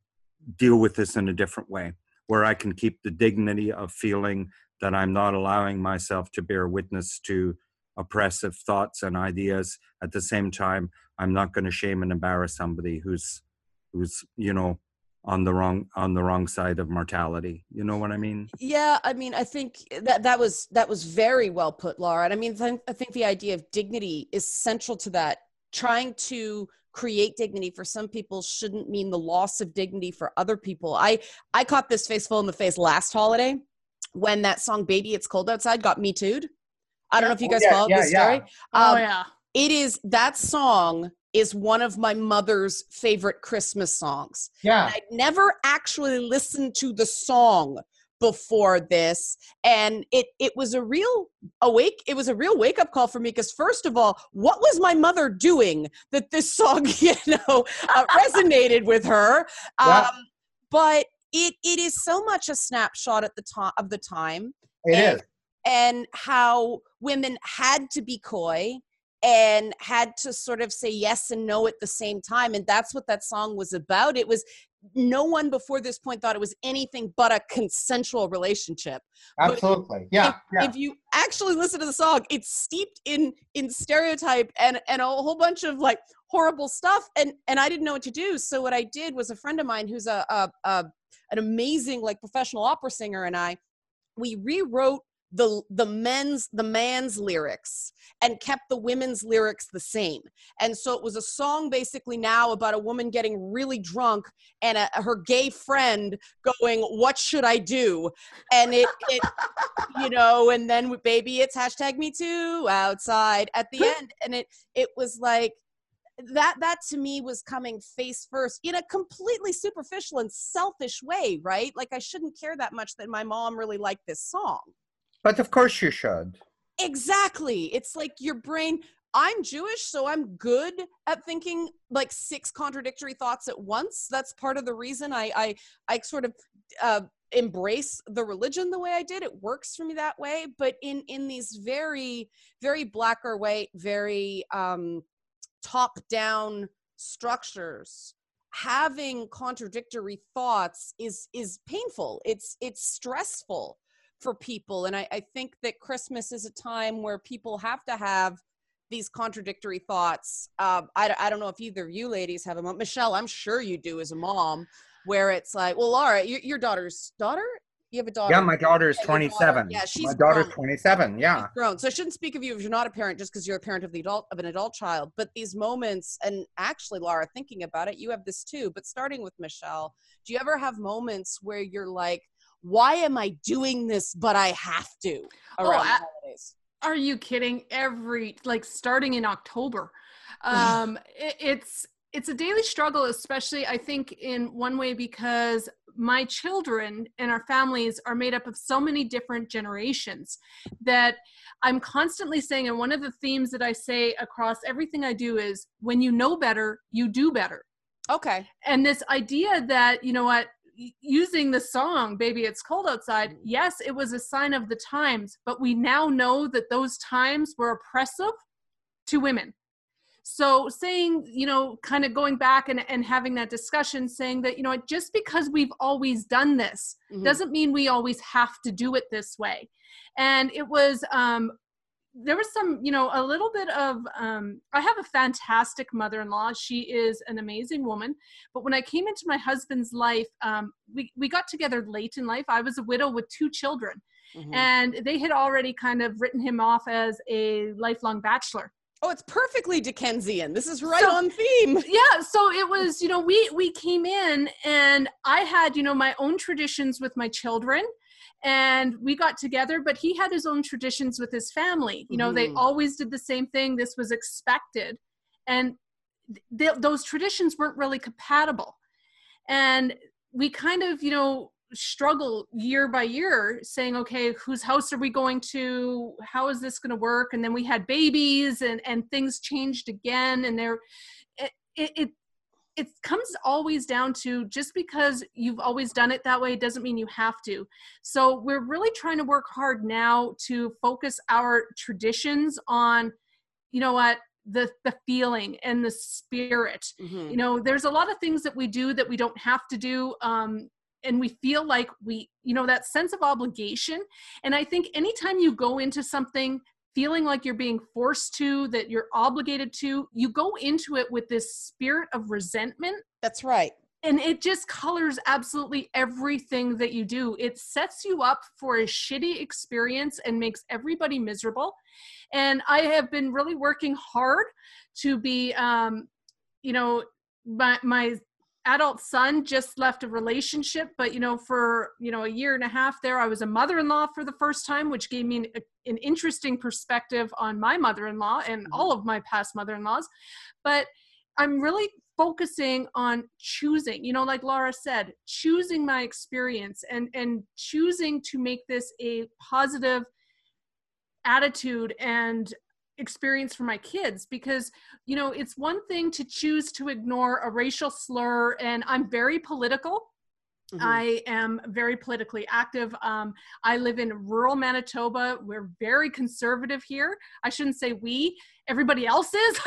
deal with this in a different way, where I can keep the dignity of feeling that I'm not allowing myself to bear witness to oppressive thoughts and ideas. At the same time, I'm not going to shame and embarrass somebody who's, who's, you know, on the wrong, on the wrong side of mortality. You know what I mean? Yeah. I mean, I think that that was, that was very well put, Laura. And I mean, th- I think the idea of dignity is central to that. Trying to create dignity for some people shouldn't mean the loss of dignity for other people. I, I caught this face full in the face last holiday when that song Baby It's Cold Outside got Me Too'd. I don't know if you guys yeah, followed yeah, this story. yeah. Oh, Um, yeah. It is, that song is one of my mother's favorite Christmas songs. Yeah. I'd never actually listened to the song before this, and it it was a real awake it was a real wake up call for me, because first of all, what was my mother doing that this song, you know, uh, resonated with her? Yeah. Um, but it it is so much a snapshot at the top of the time. It and, is. and how women had to be coy and had to sort of say yes and no at the same time. And that's what that song was about. It was, no one before this point thought it was anything but a consensual relationship. Absolutely. But yeah. if, yeah. if you actually listen to the song, it's steeped in, in stereotype and, and a whole bunch of like horrible stuff. And, and I didn't know what to do. So what I did was, a friend of mine who's a, a, a an amazing like professional opera singer and I, we rewrote the the men's the man's lyrics and kept the women's lyrics the same. And so it was a song basically now about a woman getting really drunk and a, her gay friend going, what should I do? And it it you know, and then baby it's hashtag me too outside at the end. And it it was like that that to me was coming face first in a completely superficial and selfish way, right? Like I shouldn't care that much that my mom really liked this song. But of course you should. Exactly. It's like your brain, I'm Jewish, so I'm good at thinking like six contradictory thoughts at once. That's part of the reason I I, I sort of uh, embrace the religion the way I did. It works for me that way. But in in these very, very black or white, very um, top-down structures, having contradictory thoughts is is painful. It's it's stressful for people. And I, I think that Christmas is a time where people have to have these contradictory thoughts. Um, I, I don't know if either of you ladies have a mom. Michelle, I'm sure you do as a mom, where it's like, well, Laura, your, your daughter's daughter? You have a daughter? Yeah, my daughter is Yeah, your daughter. twenty-seven. Yeah, she's my daughter's grown. twenty-seven. Yeah. She's grown. So I shouldn't speak of you if you're not a parent just because you're a parent of the adult of an adult child. But these moments, and actually, Laura, thinking about it, you have this too. But starting with Michelle, do you ever have moments where you're like, why am I doing this, but I have to around Oh, the I- holidays? Are you kidding? Every, like starting in October. Um, it, it's, it's a daily struggle, especially I think in one way, because my children and our families are made up of so many different generations that I'm constantly saying, and one of the themes that I say across everything I do is, when you know better, you do better. Okay. And this idea that, you know what, using the song Baby It's Cold Outside, yes, it was a sign of the times, but we now know that those times were oppressive to women. So saying, you know, kind of going back and, and having that discussion, saying that, you know, just because we've always done this Mhm. doesn't mean we always have to do it this way. And it was, um, there was some, you know, a little bit of, um, I have a fantastic mother-in-law. She is an amazing woman. But when I came into my husband's life, um, we, we got together late in life. I was a widow with two children. Mhm. And they had already kind of written him off as a lifelong bachelor. Oh, it's perfectly Dickensian. This is right So- on theme. Yeah, so it was, you know, we we came in and I had, you know, my own traditions with my children, and we got together, but he had his own traditions with his family. You know, they Mhm. always did the same thing. This was expected. And th- those traditions weren't really compatible. And we kind of, you know, struggle year by year saying, okay, whose house are we going to? How is this going to work? And then we had babies and, and things changed again. And there, it, it, it, it comes always down to just because you've always done it that way doesn't mean you have to. So we're really trying to work hard now to focus our traditions on, you know what, the the feeling and the spirit. Mhm. You know, there's a lot of things that we do that we don't have to do, um and we feel like we, you know, that sense of obligation. And I think anytime you go into something feeling like you're being forced to, that you're obligated to, you go into it with this spirit of resentment. That's right. And it just colors absolutely everything that you do. It sets you up for a shitty experience and makes everybody miserable. And I have been really working hard to be, um, you know, my, my adult son just left a relationship, but, you know, for, you know, a year and a half there, I was a mother-in-law for the first time, which gave me an, an interesting perspective on my mother-in-law and Mhm. all of my past mother-in-laws. But I'm really focusing on choosing, you know, like Laura said, choosing my experience and, and choosing to make this a positive attitude and experience for my kids. Because, you know, it's one thing to choose to ignore a racial slur, and I'm very political. Mhm. I am very politically active. Um, I live in rural Manitoba. We're very conservative here. I shouldn't say we, everybody else is,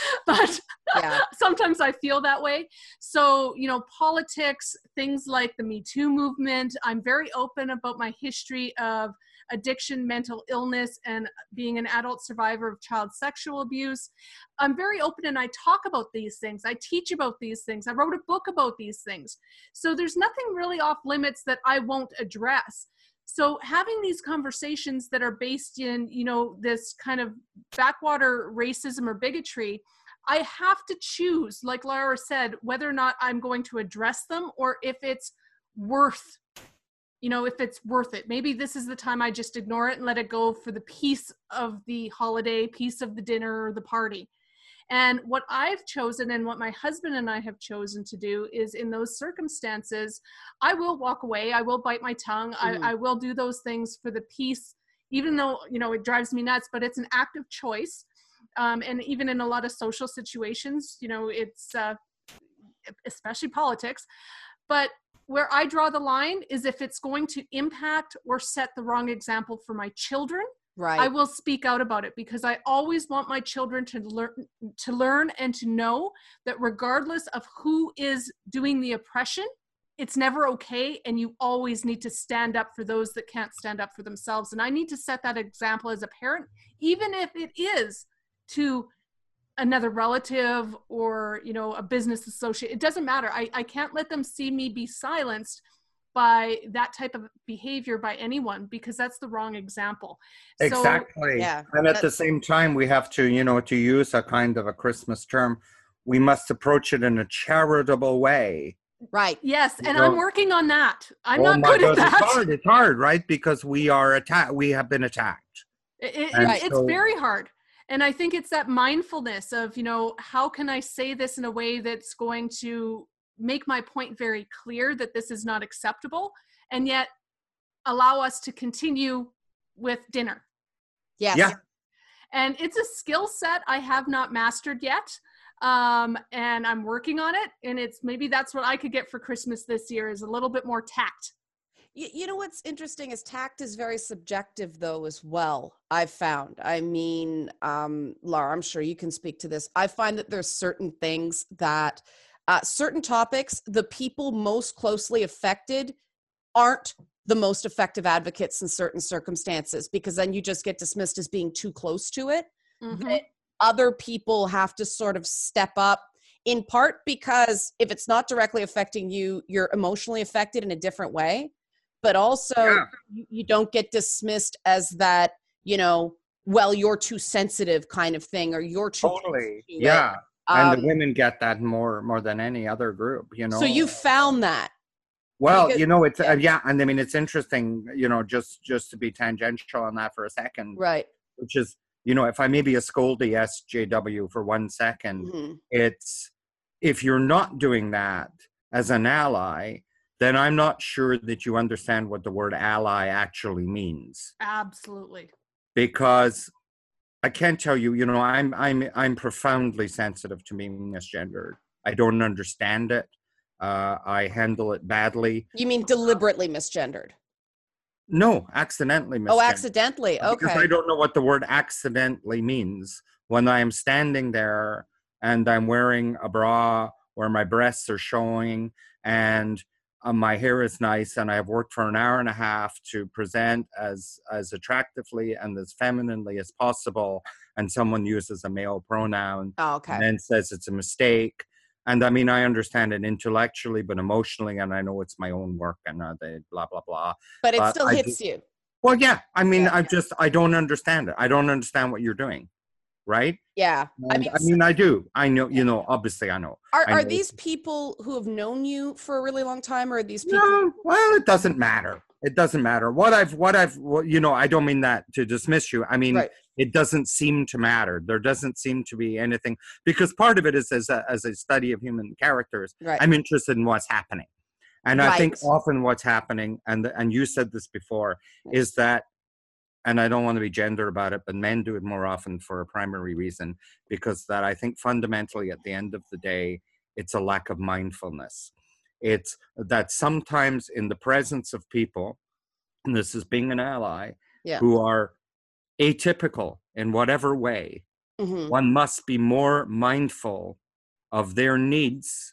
but Yeah. sometimes I feel that way. So, you know, politics, things like the Me Too movement, I'm very open about my history of addiction, mental illness, and being an adult survivor of child sexual abuse. I'm very open and I talk about these things. I teach about these things. I wrote a book about these things. So there's nothing really off limits that I won't address. So having these conversations that are based in, you know, this kind of backwater racism or bigotry, I have to choose, like Laura said, whether or not I'm going to address them or if it's worth, you know, if it's worth it. Maybe this is the time I just ignore it and let it go for the peace of the holiday, peace of the dinner or the party. And what I've chosen and what my husband and I have chosen to do is in those circumstances, I will walk away. I will bite my tongue. Mhm. I, I will do those things for the peace, even though, you know, it drives me nuts, but it's an active choice. Um, and even in a lot of social situations, you know, it's uh, especially politics. But where I draw the line is if it's going to impact or set the wrong example for my children, Right. I will speak out about it, because I always want my children to learn to learn and to know that regardless of who is doing the oppression, it's never okay, and you always need to stand up for those that can't stand up for themselves. And I need to set that example as a parent, even if it is to another relative or, you know, a business associate. It doesn't matter. I, I can't let them see me be silenced by that type of behavior by anyone, because that's the wrong example. Exactly. yeah, And at that- the same time, we have to, you know, to use a kind of a Christmas term, we must approach it in a charitable way. Right. Yes, You and know- I'm working on that. I'm oh not my good God, at that. It's hard. It's hard, right? Because we are attacked. We have been attacked. It, it- And it's so- very hard. And I think it's that mindfulness of, you know, how can I say this in a way that's going to make my point very clear that this is not acceptable, and yet allow us to continue with dinner. Yes. Yeah. And it's a skill set I have not mastered yet. Um, and I'm working on it. And it's maybe that's what I could get for Christmas this year, is a little bit more tact. You, you know what's interesting is tact is very subjective, though, as well. I've found. I mean, um, Laura, I'm sure you can speak to this. I find that there's certain things that, uh, certain topics, the people most closely affected aren't the most effective advocates in certain circumstances, because then you just get dismissed as being too close to it. Mhm. That other people have to sort of step up, in part because if it's not directly affecting you, you're emotionally affected in a different way. but also Yeah. you, you don't get dismissed as that, you know, well, you're too sensitive kind of thing, or you're too close Totally. to it. Yeah. And the Um, women get that more more than any other group, you know. so you found that. Well, because- you know, it's yeah. uh, yeah, and I mean it's interesting, you know, just just to be tangential on that for a second, Right. which is, you know, if I maybe a scoldy S J W for one second, Mhm. it's if you're not doing that as an ally, then I'm not sure that you understand what the word ally actually means. Absolutely. Because I can't tell you, you know, I'm I'm I'm profoundly sensitive to being misgendered. I don't understand it. Uh, I handle it badly. You mean deliberately misgendered? No, accidentally misgendered. Oh, accidentally. Because I Okay. don't know what the word accidentally means. When I am standing there and I'm wearing a bra where my breasts are showing and uh, my hair is nice and I've worked for an hour and a half to present as as attractively and as femininely as possible, and someone uses a male pronoun Oh, and okay. then says it's a mistake. And I mean, I understand it intellectually, but emotionally, and I know it's my own work and uh, they blah, blah, blah. But it But still I hits do- you. Well, yeah. I mean, Yeah. I just, I don't understand it. I don't understand what you're doing. Right. Yeah. I And mean, I mean, I do. I know, you know, obviously I know. are, I are know these it's- people who have known you for a really long time, or are these people? No, well, it doesn't matter. It doesn't matter. What I've, what I've, what, you know, I don't mean that to dismiss you. I mean, Right. it doesn't seem to matter. There doesn't seem to be anything, because part of it is as a, as a study of human characters. Right. I'm interested in what's happening. And I think Right. often what's happening, and and you said this before, Right. is that, and I don't want to be gender about it, but men do it more often for a primary reason, because that I think fundamentally at the end of the day, it's a lack of mindfulness. It's that sometimes in the presence of people, and this is being an ally, Yeah. who are atypical in whatever way, Mhm. one must be more mindful of their needs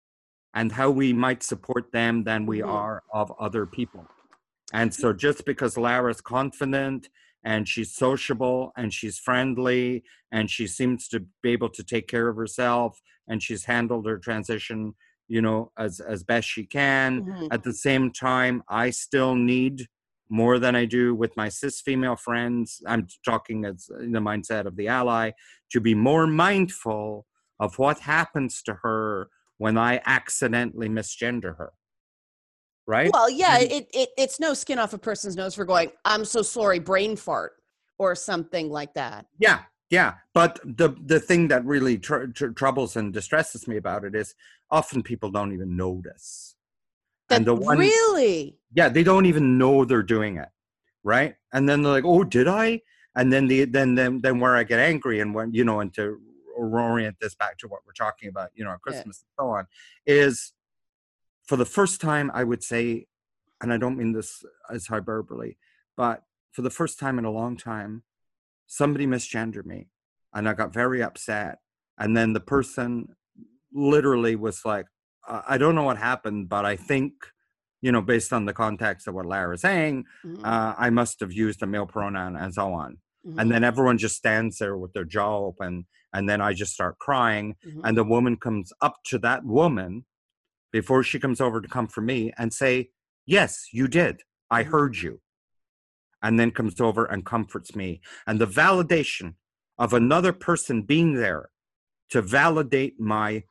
and how we might support them than we Mhm. are of other people. And so just because Lara's confident and she's sociable and she's friendly and she seems to be able to take care of herself and she's handled her transition, you know, as, as best she can, Mhm. at the same time, I still need more than I do with my cis female friends. I'm talking as in the mindset of the ally, to be more mindful of what happens to her when I accidentally misgender her. Right? Well, yeah, And- it, it it's no skin off a person's nose for going, I'm so sorry, brain fart, or something like that. Yeah, yeah. But the the thing that really tr- tr- troubles and distresses me about it is often people don't even notice. That And the one, really? yeah, they don't even know they're doing it, right? And then they're like, "Oh, did I?" And then the then then then where I get angry, and when you know, and to orient this back to what we're talking about, you know, at Christmas and so on, is for the first time, I would say, and I don't mean this as hyperbole, but for the first time in a long time, somebody misgendered me and I got very upset. And then the person literally was like, uh, I don't know what happened, but I think, you know, based on the context of what Lara's saying, Mhm. uh, I must have used a male pronoun and so on. Mhm. And then everyone just stands there with their jaw open. And then I just start crying. Mhm. And the woman comes up to that woman before she comes over to comfort me and say, yes, you did. I Mhm. heard you. And then comes over and comforts me. And the validation of another person being there to validate my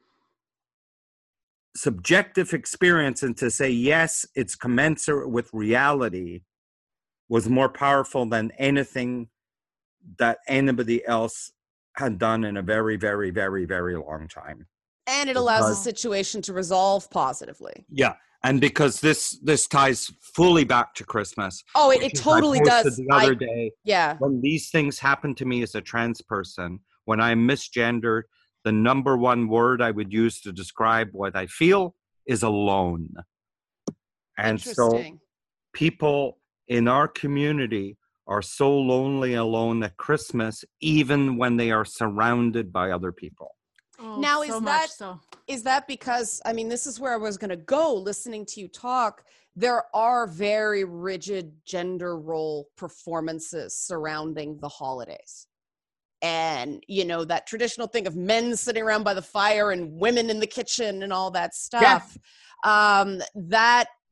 subjective experience and to say, yes, it's commensurate with reality, was more powerful than anything that anybody else had done in a very, very, very, very long time. And it allows the Because- situation to resolve positively. Yeah. And because this this ties fully back to Christmas. Oh, it, it which is I totally posted does. The other I, day, yeah. when these things happen to me as a trans person, when I'm misgendered, the number one word I would use to describe what I feel is alone. And so Interesting. people in our community are so lonely alone at Christmas, even when they are surrounded by other people. Oh, Now, so is much that- so? Is that because, I mean, this is where I was going to go listening to you talk. There are very rigid gender role performances surrounding the holidays. And, you know, that traditional thing of men sitting around by the fire and women in the kitchen and all that stuff. Um, that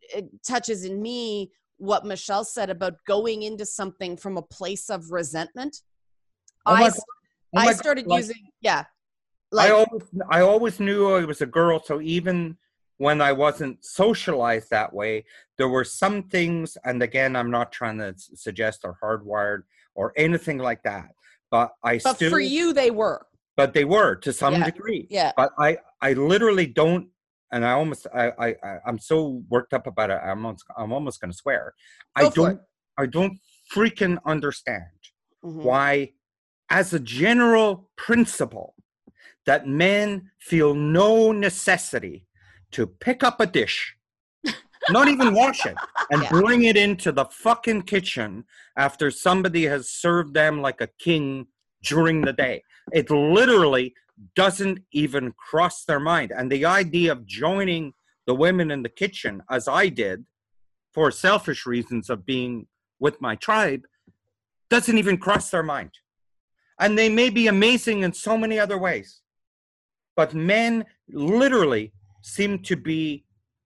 it touches in me what Michelle said about going into something from a place of resentment. Oh I, my God. Oh I my started God. Like, using, yeah. I Like, always, I always knew I was a girl. So even when I wasn't socialized that way, there were some things, and again, I'm not trying to s- suggest they're hardwired or anything like that, but I but still, for you, they were. but they were to some Yeah. degree. Yeah. But I, I literally don't, and I almost, I, I, I- I'm so worked up about it. I'm almost, I'm almost going to swear. Go I for don't, it. I don't freaking understand Mhm. why, as a general principle, that men feel no necessity to pick up a dish, not even wash it, and Yeah. bring it into the fucking kitchen after somebody has served them like a king during the day. It literally doesn't even cross their mind. And the idea of joining the women in the kitchen, as I did, for selfish reasons of being with my tribe, doesn't even cross their mind. And they may be amazing in so many other ways. But men literally seem to be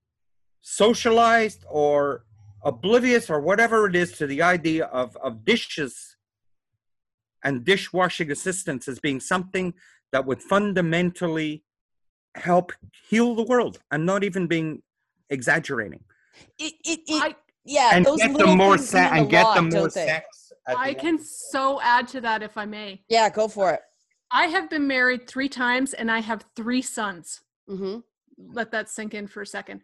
socialized or oblivious or whatever it is to the idea of, of dishes and dishwashing assistants as being something that would fundamentally help heal the world. I'm not even being exaggerating. It, it, it, I yeah, And those get little them more things se- mean a and get lot, them more don't they? sex. at I the can end. so add to that if I may. Yeah, go for it. I have been married three times and I have three sons. Mm-hmm. Let that sink in for a second.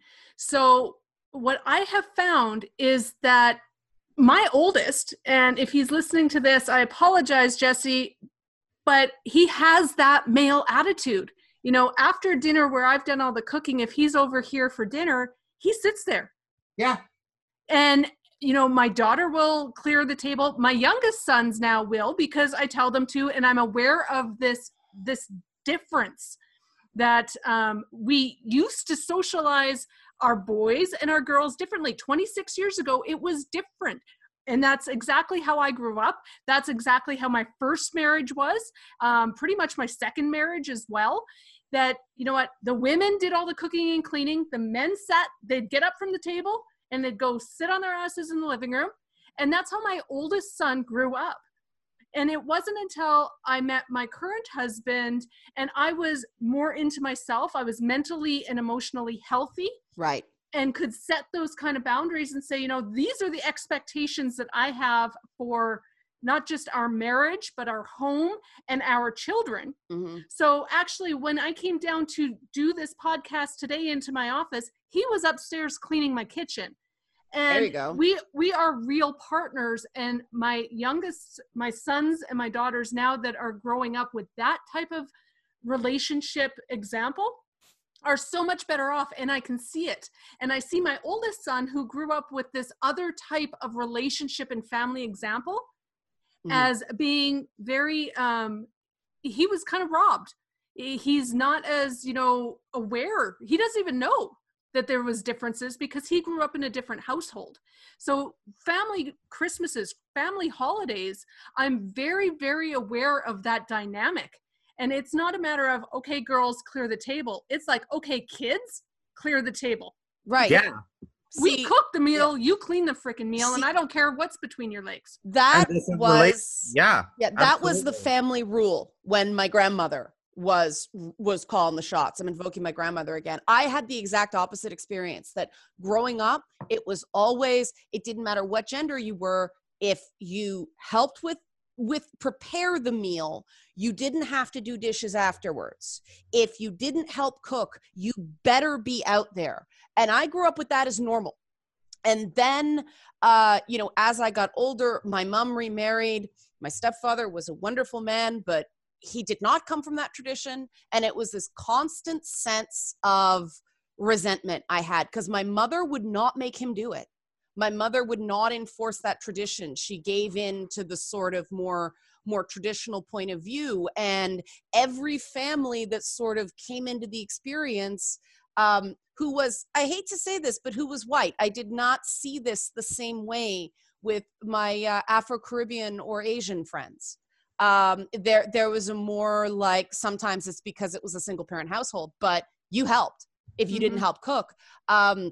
So what I have found is that my oldest, and if he's listening to this, I apologize, Jesse, but he has that male attitude. You know, after dinner where I've done all the cooking, if he's over here for dinner, he sits there. Yeah. And, you know, my daughter will clear the table. My youngest sons now will, because I tell them to, and I'm aware of this, this difference that um, we used to socialize our boys and our girls differently. twenty-six years ago, it was different. And that's exactly how I grew up. That's exactly how my first marriage was. Um, pretty much my second marriage as well. That, you know what, the women did all the cooking and cleaning. The men sat, they'd get up from the table and they'd go sit on their asses in the living room. And that's how my oldest son grew up. And it wasn't until I met my current husband and I was more into myself, I was mentally and emotionally healthy. Right. And could set those kind of boundaries and say, you know, these are the expectations that I have for not just our marriage, but our home and our children. Mm-hmm. So actually, when I came down to do this podcast today into my office, he was upstairs cleaning my kitchen. And There you go. we we are real partners. And my youngest, my sons and my daughters now that are growing up with that type of relationship example are so much better off, and I can see it. And I see my oldest son who grew up with this other type of relationship and family example Mhm. as being very, um, he was kind of robbed. He's not as, you know, aware. He doesn't even know that there was differences because he grew up in a different household. So family Christmases, family holidays, I'm very, very aware of that dynamic. And it's not a matter of, okay, girls, clear the table. It's like, okay, kids, clear the table. Right. Yeah. We See, cook the meal, you clean the freaking meal, and See- I don't care what's between your legs. that And this is was relate- yeah. yeah, that was the absolutely. family rule when my grandmother was was calling the shots. I'm invoking my grandmother again. I had the exact opposite experience that growing up, it was always, it didn't matter what gender you were, if you helped with with prepare the meal, you didn't have to do dishes afterwards. If you didn't help cook, you better be out there. And I grew up with that as normal. And then, uh, you know, as I got older, my mom remarried. My stepfather was a wonderful man, but he did not come from that tradition. And it was this constant sense of resentment I had because my mother would not make him do it. My mother would not enforce that tradition. She gave in to the sort of more, more traditional point of view. And every family that sort of came into the experience, um, who was, I hate to say this, but who was white. I did not see this the same way with my uh, Afro-Caribbean or Asian friends. Um, there, there was a more like, sometimes it's because it was a single parent household, but you helped if you Mhm. didn't help cook. Um,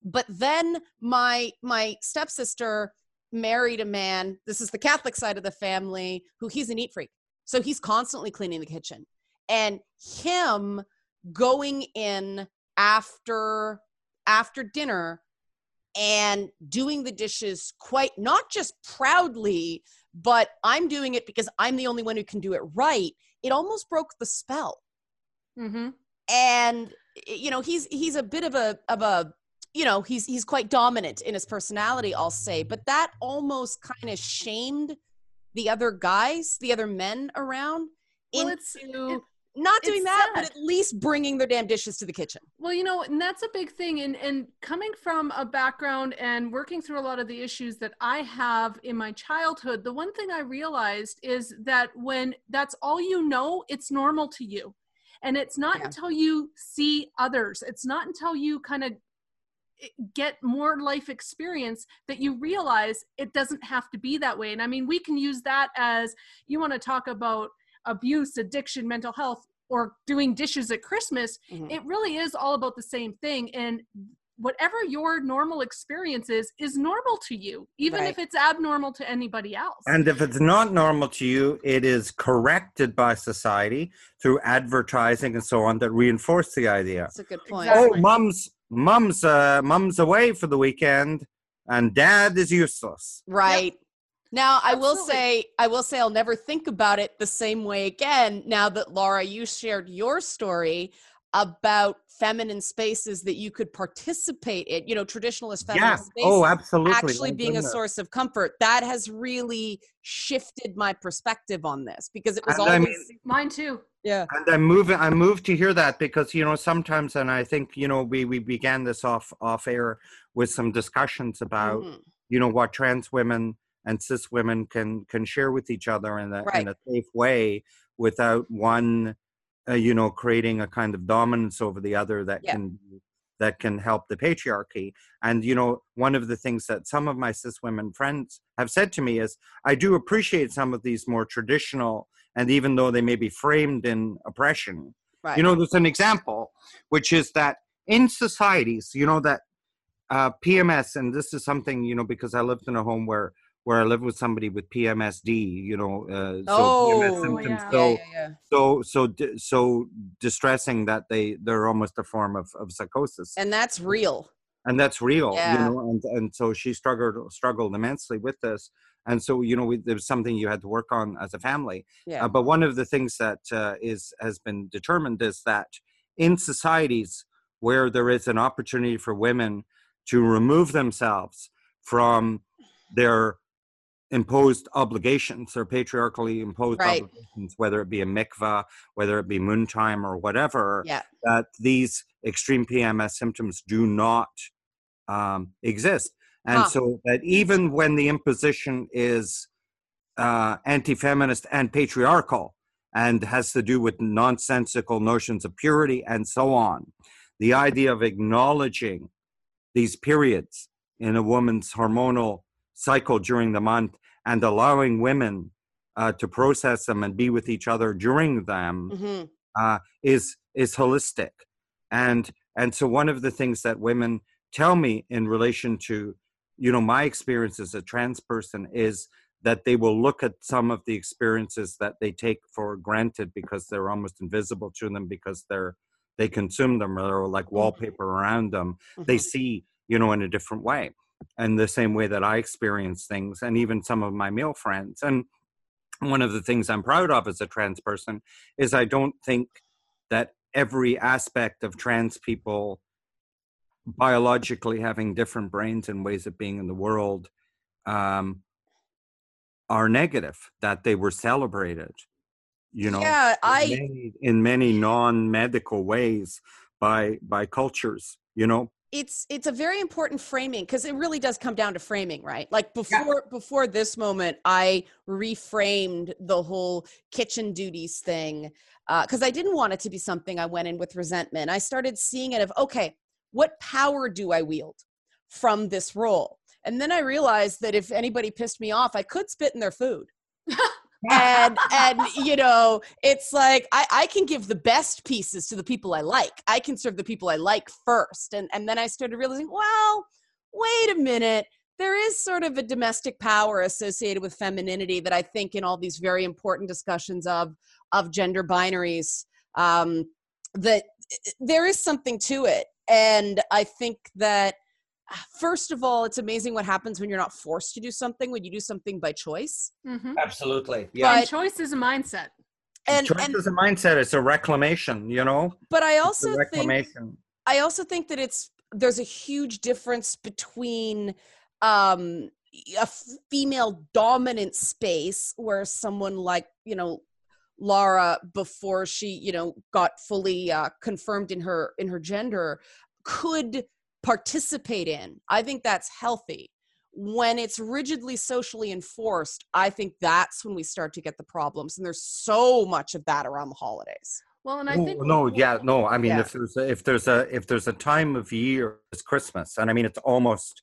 But then my my stepsister married a man, this is the Catholic side of the family, who he's a neat freak. So he's constantly cleaning the kitchen. And him going in after after dinner and doing the dishes quite, not just proudly, but I'm doing it because I'm the only one who can do it right. It almost broke the spell. Mm-hmm. And, you know, he's he's a bit of a of a you know, he's he's quite dominant in his personality, I'll say, but that almost kind of shamed the other guys, the other men around, Well, into it's it, not doing it's that, sad. but at least bringing their damn dishes to the kitchen. Well, you know, and that's a big thing. And, and coming from a background and working through a lot of the issues that I have in my childhood, the one thing I realized is that when that's all you know, it's normal to you. And it's not Yeah. until you see others, it's not until you kind of get more life experience that you realize it doesn't have to be that way. And I mean, we can use that as, you want to talk about abuse, addiction, mental health, or doing dishes at Christmas. Mhm. It really is all about the same thing. And whatever your normal experience is, is normal to you, even Right. if it's abnormal to anybody else. And if it's not normal to you, it is corrected by society through advertising and so on that reinforce the idea. That's a good point. Exactly. Oh, mom's mom's uh, mom's away for the weekend, and dad is useless. Right. Now, I will Absolutely. say, I will say I'll never think about it the same way again. Now that Laura, you shared your story about feminine spaces that you could participate in, you know, traditionalist feminine Yeah. spaces. Oh, absolutely. Actually My being a goodness. source of comfort. That has really shifted my perspective on this because it was And I always, mean- Mine too. yeah. And I'm moving. I'm moved to hear that because you know sometimes, and I think you know we we began this off off air with some discussions about Mhm. you know what trans women and cis women can can share with each other in a Right. in a safe way without one uh, you know creating a kind of dominance over the other that Yeah. can that can help the patriarchy. And you know one of the things that some of my cis women friends have said to me is I do appreciate some of these more traditional, and even though they may be framed in oppression, Right. you know there's an example which is that in societies you know that uh, P M S, and this is something you know because I lived in a home where where I lived with somebody with P M S D, you know, uh, so P M S Oh, symptoms, yeah. so yeah, yeah, yeah. so so di- so distressing that they they're almost a form of, of psychosis, and, And that's real. that's real, you Yeah. know, and and so she struggled struggled immensely with this, and so you know we, there was something you had to work on as a family. Yeah. Uh, but one of the things that uh, is has been determined is that in societies where there is an opportunity for women to remove themselves from their imposed obligations or patriarchally imposed Right. obligations, whether it be a mikvah, whether it be moon time or whatever, Yeah. that these extreme P M S symptoms do not um, exist. And Huh. so that even when the imposition is uh, anti-feminist and patriarchal and has to do with nonsensical notions of purity and so on, the idea of acknowledging these periods in a woman's hormonal cycle during the month and allowing women uh, to process them and be with each other during them Mhm. uh, is is holistic. And and so one of the things that women tell me in relation to you know my experience as a trans person is that they will look at some of the experiences that they take for granted because they're almost invisible to them because they're they consume them or like wallpaper around them. They Mhm. see you know in a different way, and the same way that I experience things, and even some of my male friends. And one of the things I'm proud of as a trans person is I don't think that every aspect of trans people biologically having different brains and ways of being in the world um, are negative, that they were celebrated, you know, Yeah, in I many, in many non-medical ways by by cultures, you know. it's it's a very important framing because it really does come down to framing, right? Like before before this moment, I reframed the whole kitchen duties thing because I didn't want it to be something I went in with resentment. I started seeing it of, okay, what power do I wield from this role? And then I realized that if anybody pissed me off, I could spit in their food. and and you know, it's like I, I can give the best pieces to the people I like. I can serve the people I like first. And and then I started realizing, well, wait a minute. There is sort of a domestic power associated with femininity that I think in all these very important discussions of of gender binaries, um, that there is something to it. And I think that, first of all, it's amazing what happens when you're not forced to do something, when you do something by choice. Mm-hmm. Absolutely. Yeah. And choice is a mindset. And, choice and, is a mindset. It's a reclamation, you know? But I also think, I also think that it's, there's a huge difference between um, a female dominant space where someone like, you know, Laura, before she, you know, got fully uh, confirmed in her in her gender, could participate in. I think that's healthy. When it's rigidly socially enforced, I think that's when we start to get the problems. And there's so much of that around the holidays. Well, and I no, think no, yeah, no. I mean, yeah. if there's a, if there's a if there's a time of year, it's Christmas, and I mean, it's almost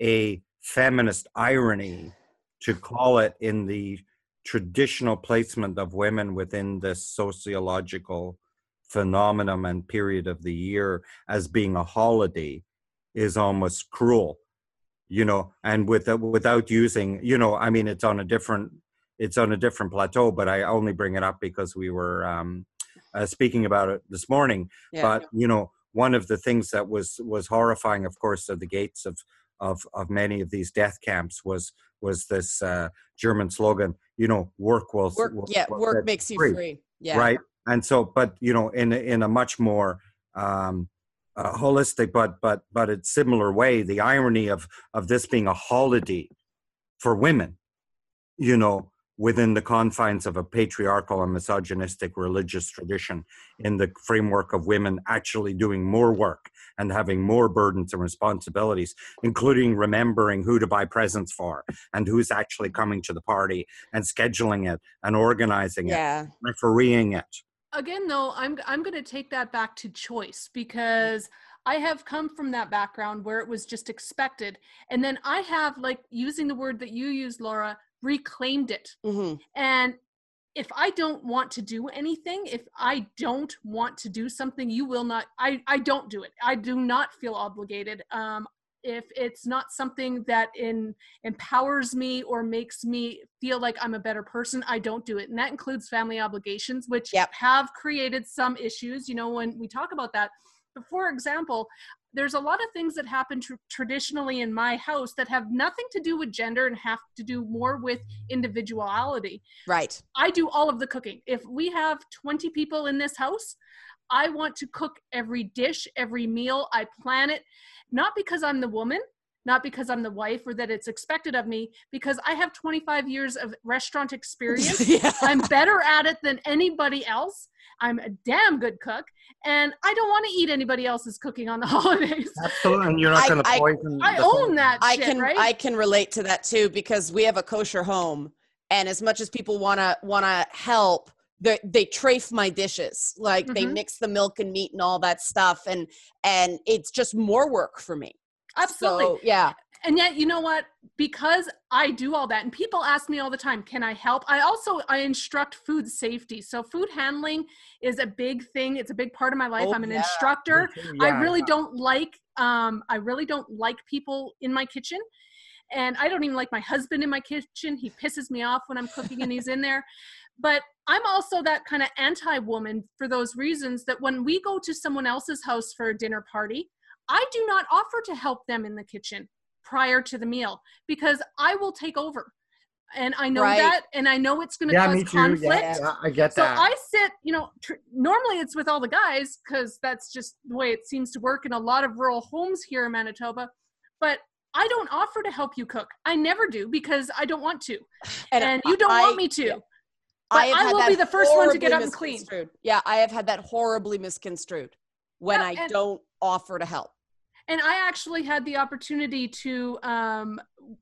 a feminist irony to call it in the traditional placement of women within this sociological phenomenon and period of the year as being a holiday is almost cruel, you know, and with without using, you know, I mean, it's on a different it's on a different plateau, but I only bring it up because we were um, uh, speaking about it this morning. Yeah. But, you know, one of the things that was was horrifying, of course, at the gates of of of many of these death camps was was this uh, German slogan, you know, work will work, will, yeah, will work makes free, you free. Yeah. Right. And so, but, you know, in in a much more um, uh, holistic, but but but in similar way, the irony of of this being a holiday for women, you know, within the confines of a patriarchal and misogynistic religious tradition, in the framework of women actually doing more work and having more burdens and responsibilities, including remembering who to buy presents for and who's actually coming to the party and scheduling it and organizing yeah. it, refereeing it. Again, though, I'm I'm going to take that back to choice, because I have come from that background where it was just expected. And then I have, like, using the word that you used, Laura, reclaimed it. Mm-hmm. And if I don't want to do anything, if I don't want to do something, you will not, I, I don't do it. I do not feel obligated. Um, if it's not something that in, empowers me or makes me feel like I'm a better person, I don't do it. And that includes family obligations, which yep. have created some issues, you know, when we talk about that. But for example, there's a lot of things that happen tr- traditionally in my house that have nothing to do with gender and have to do more with individuality. Right. I do all of the cooking. If we have twenty people in this house, I want to cook every dish, every meal. I plan it, not because I'm the woman, not because I'm the wife or that it's expected of me, because I have twenty-five years of restaurant experience. yeah. I'm better at it than anybody else. I'm a damn good cook, and I don't want to eat anybody else's cooking on the holidays. Absolutely, and you're not going to poison. I, I own that I shit, can, right? I can relate to that too, because we have a kosher home, and as much as people want to want to help, they they trafe my dishes, like mm-hmm. they mix the milk and meat and all that stuff, and and it's just more work for me. Absolutely. So, yeah. And yet, you know what? Because I do all that, and people ask me all the time, can I help? I also, I instruct food safety. So food handling is a big thing. It's a big part of my life. Oh, I'm an yeah. instructor. Yeah, I really yeah. don't like, um, I really don't like people in my kitchen. And I don't even like my husband in my kitchen. He pisses me off when I'm cooking and he's in there. But I'm also that kind of anti-woman for those reasons, that when we go to someone else's house for a dinner party, I do not offer to help them in the kitchen prior to the meal, because I will take over. And I know right. that, and I know it's going to yeah, cause me too. conflict. Yeah, yeah, I get so that. So I sit, you know, tr- normally it's with all the guys, because that's just the way it seems to work in a lot of rural homes here in Manitoba. But I don't offer to help you cook. I never do, because I don't want to. And, and you don't I, want me to. Yeah. But I, I will be the first one to get up and clean. Yeah, I have had that horribly misconstrued when yeah, I and, don't offer to help. And I actually had the opportunity to um,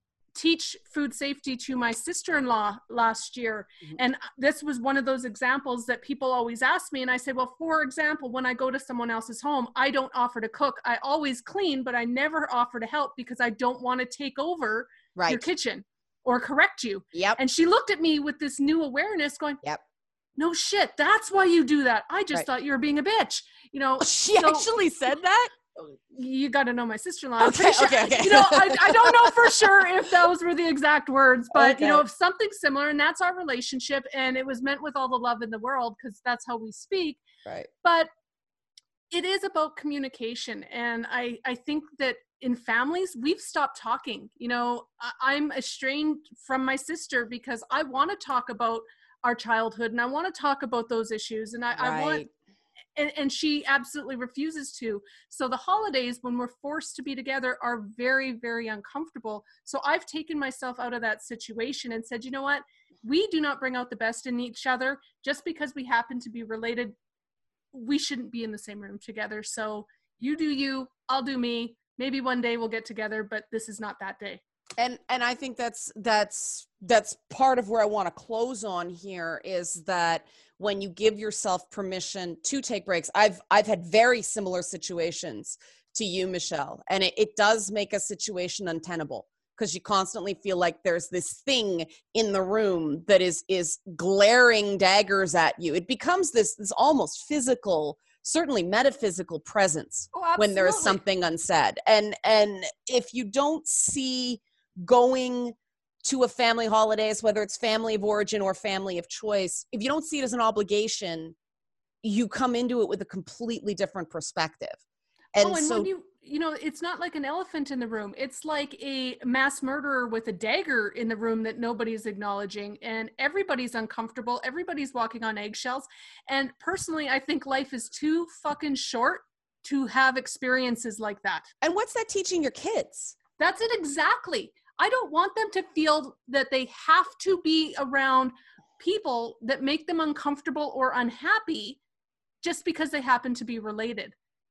teach food safety to my sister-in-law last year. Mm-hmm. And this was one of those examples that people always ask me. And I say, well, for example, when I go to someone else's home, I don't offer to cook. I always clean, but I never offer to help, because I don't want to take over right. your kitchen or correct you. Yep. And she looked at me with this new awareness going, Yep. no shit, that's why you do that. I just Right. thought you were being a bitch. You know, She so- actually said that? you got to know my sister-in-law. I'm Okay, pretty sure, okay, okay. you know, I, I don't know for sure if those were the exact words, but you know, Okay. if something similar, and that's our relationship, and it was meant with all the love in the world because that's how we speak. Right. But it is about communication, and I I think that in families we've stopped talking. You know, I, I'm estranged from my sister because I want to talk about our childhood and I want to talk about those issues, and I, I want. Right. And, and she absolutely refuses to. So the holidays, when we're forced to be together, are very, very uncomfortable. So I've taken myself out of that situation and said, you know what? We do not bring out the best in each other. Just because we happen to be related, we shouldn't be in the same room together. So you do you, I'll do me. Maybe one day we'll get together, but this is not that day. And and I think that's that's that's part of where I want to close on here is that when you give yourself permission to take breaks, I've I've had very similar situations to you, Michelle, and it, it does make a situation untenable because you constantly feel like there's this thing in the room that is is glaring daggers at you. It becomes this this almost physical, certainly metaphysical presence Oh, when there is absolutely. something unsaid. And and if you don't see going to a family holidays, whether it's family of origin or family of choice, if you don't see it as an obligation, you come into it with a completely different perspective. And, oh, and so when you, you know, it's not like an elephant in the room. It's like a mass murderer with a dagger in the room that nobody's acknowledging, and everybody's uncomfortable. Everybody's walking on eggshells. And personally, I think life is too fucking short to have experiences like that. and what's that teaching your kids? That's it exactly. I don't want them to feel that they have to be around people that make them uncomfortable or unhappy just because they happen to be related.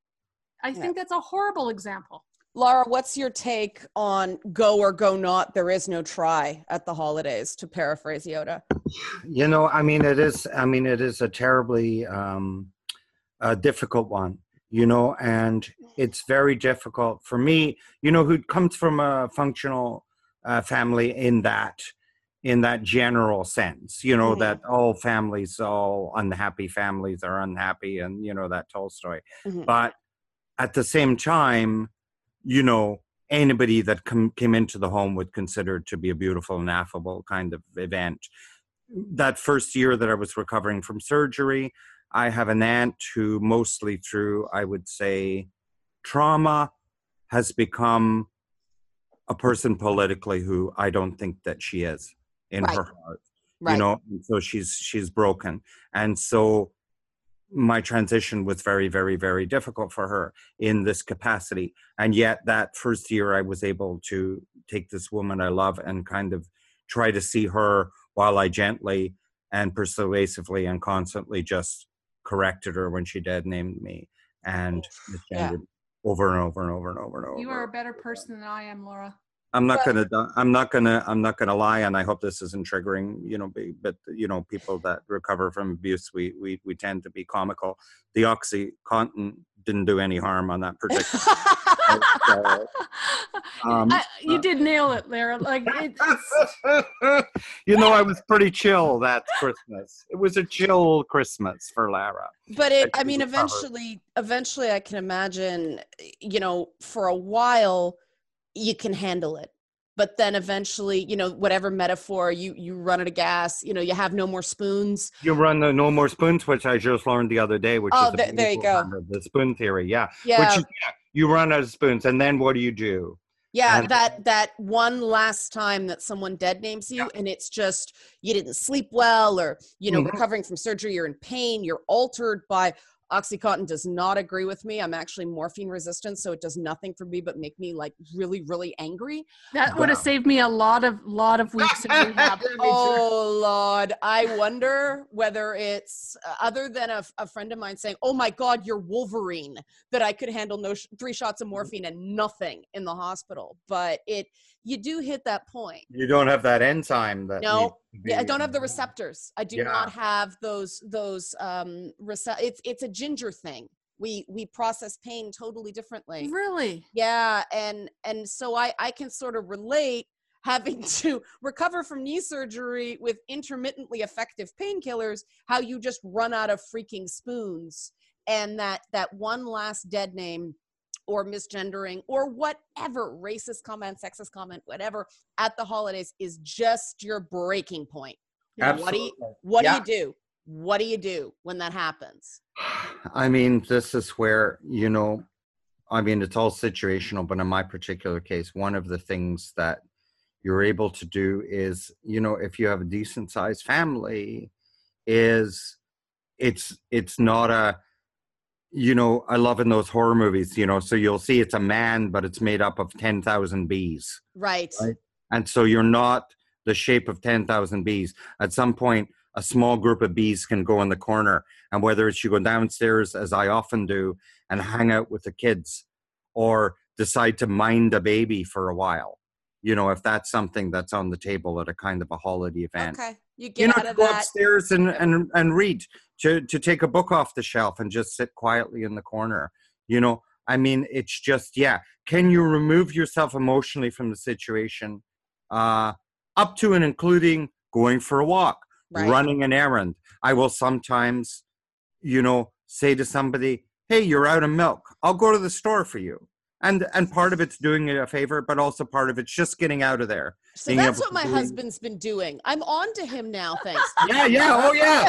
I Yeah. think that's a horrible example. Laura, what's your take on go or go not? There is no try at the holidays, to paraphrase Yoda. You know, I mean, it is. I mean, it is a terribly um, a difficult one. You know, and it's very difficult for me. You know, who comes from a functional uh, family in that in that general sense. You know, Mhm. that all families, all unhappy families are unhappy, and you know that Tolstoy. Mhm. But at the same time, you know, anybody that come, came into the home would consider it to be a beautiful and affable kind of event. That first year that I was recovering from surgery, I have an aunt who mostly through, I would say, trauma has become a person politically who I don't think that she is in Right. her heart. Right. You know, and so she's she's broken. And so my transition was very, very, very difficult for her in this capacity. And yet that first year I was able to take this woman I love and kind of try to see her while I gently and persuasively and constantly just corrected her when she dead named me and Yeah. misgendered over and over and over and over and over. You are a better person than I am, Laura. I'm not gonna. I'm not gonna. I'm not gonna lie, and I hope this isn't triggering. You know, be- but you know, people that recover from abuse, we we we tend to be comical. The OxyContin didn't do any harm on that particular. so, um, I, you uh, did nail it, Lara. Like it, it's, you know, I was pretty chill that Christmas. It was a chill Christmas for Lara. But it, That I she mean, recovered. eventually, eventually I can imagine, you know, for a while you can handle it. But then eventually, you know, whatever metaphor, you you run out of gas, you know, you have no more spoons. You run the no more spoons, which I just learned the other day, which Oh, is a th- there you beautiful go. kind of the spoon theory. Yeah. Yeah. Which is, yeah, you run out of spoons, and then what do you do? Yeah, And- that that one last time that someone dead names you, and it's just you didn't sleep well, or you know, Mhm. recovering from surgery, you're in pain, you're altered by OxyContin. Does not agree with me. I'm actually morphine resistant, so it does nothing for me but make me like really, really angry. that would have saved me a lot of lot of weeks in rehab. Oh Lord, I wonder whether it's uh, other than a, a friend of mine saying, "Oh my God, you're Wolverine," that I could handle no sh- three shots of morphine and nothing in the hospital. But it, you do hit that point. You don't have that enzyme that. No, needs to be- yeah, I don't have the receptors. I do Yeah. not have those those um rece- It's it's a ginger thing. We we process pain totally differently. Really? Yeah, and and so I I can sort of relate. having to recover from knee surgery with intermittently effective painkillers, how you just run out of freaking spoons. And that that one last dead name or misgendering or whatever, racist comment, sexist comment, whatever, at the holidays is just your breaking point. Absolutely. What do you, what Yeah. do you do? What do you do when that happens? I mean, this is where, you know, I mean, it's all situational, but in my particular case, one of the things that you're able to do is, you know, if you have a decent sized family, is it's, it's not a, you know, I love in those horror movies, you know, so you'll see it's a man, but it's made up of ten thousand bees. Right. Right. And so you're not the shape of ten thousand bees. At some point, a small group of bees can go in the corner. And whether it's you go downstairs, as I often do, and hang out with the kids, or decide to mind a baby for a while, you know, if that's something that's on the table at a kind of a holiday event. Okay. You get You know, out to of go that. upstairs and, and, and read, to, to take a book off the shelf and just sit quietly in the corner. You know, I mean, it's just, yeah. Can you remove yourself emotionally from the situation, uh, up to and including going for a walk, Right. running an errand? I will sometimes, you know, say to somebody, hey, you're out of milk. I'll go to the store for you. And and part of it's doing it a favor, but also part of it's just getting out of there. So being that's able what to my do- husband's been doing. I'm on to him now, thanks. Yeah, yeah, oh yeah.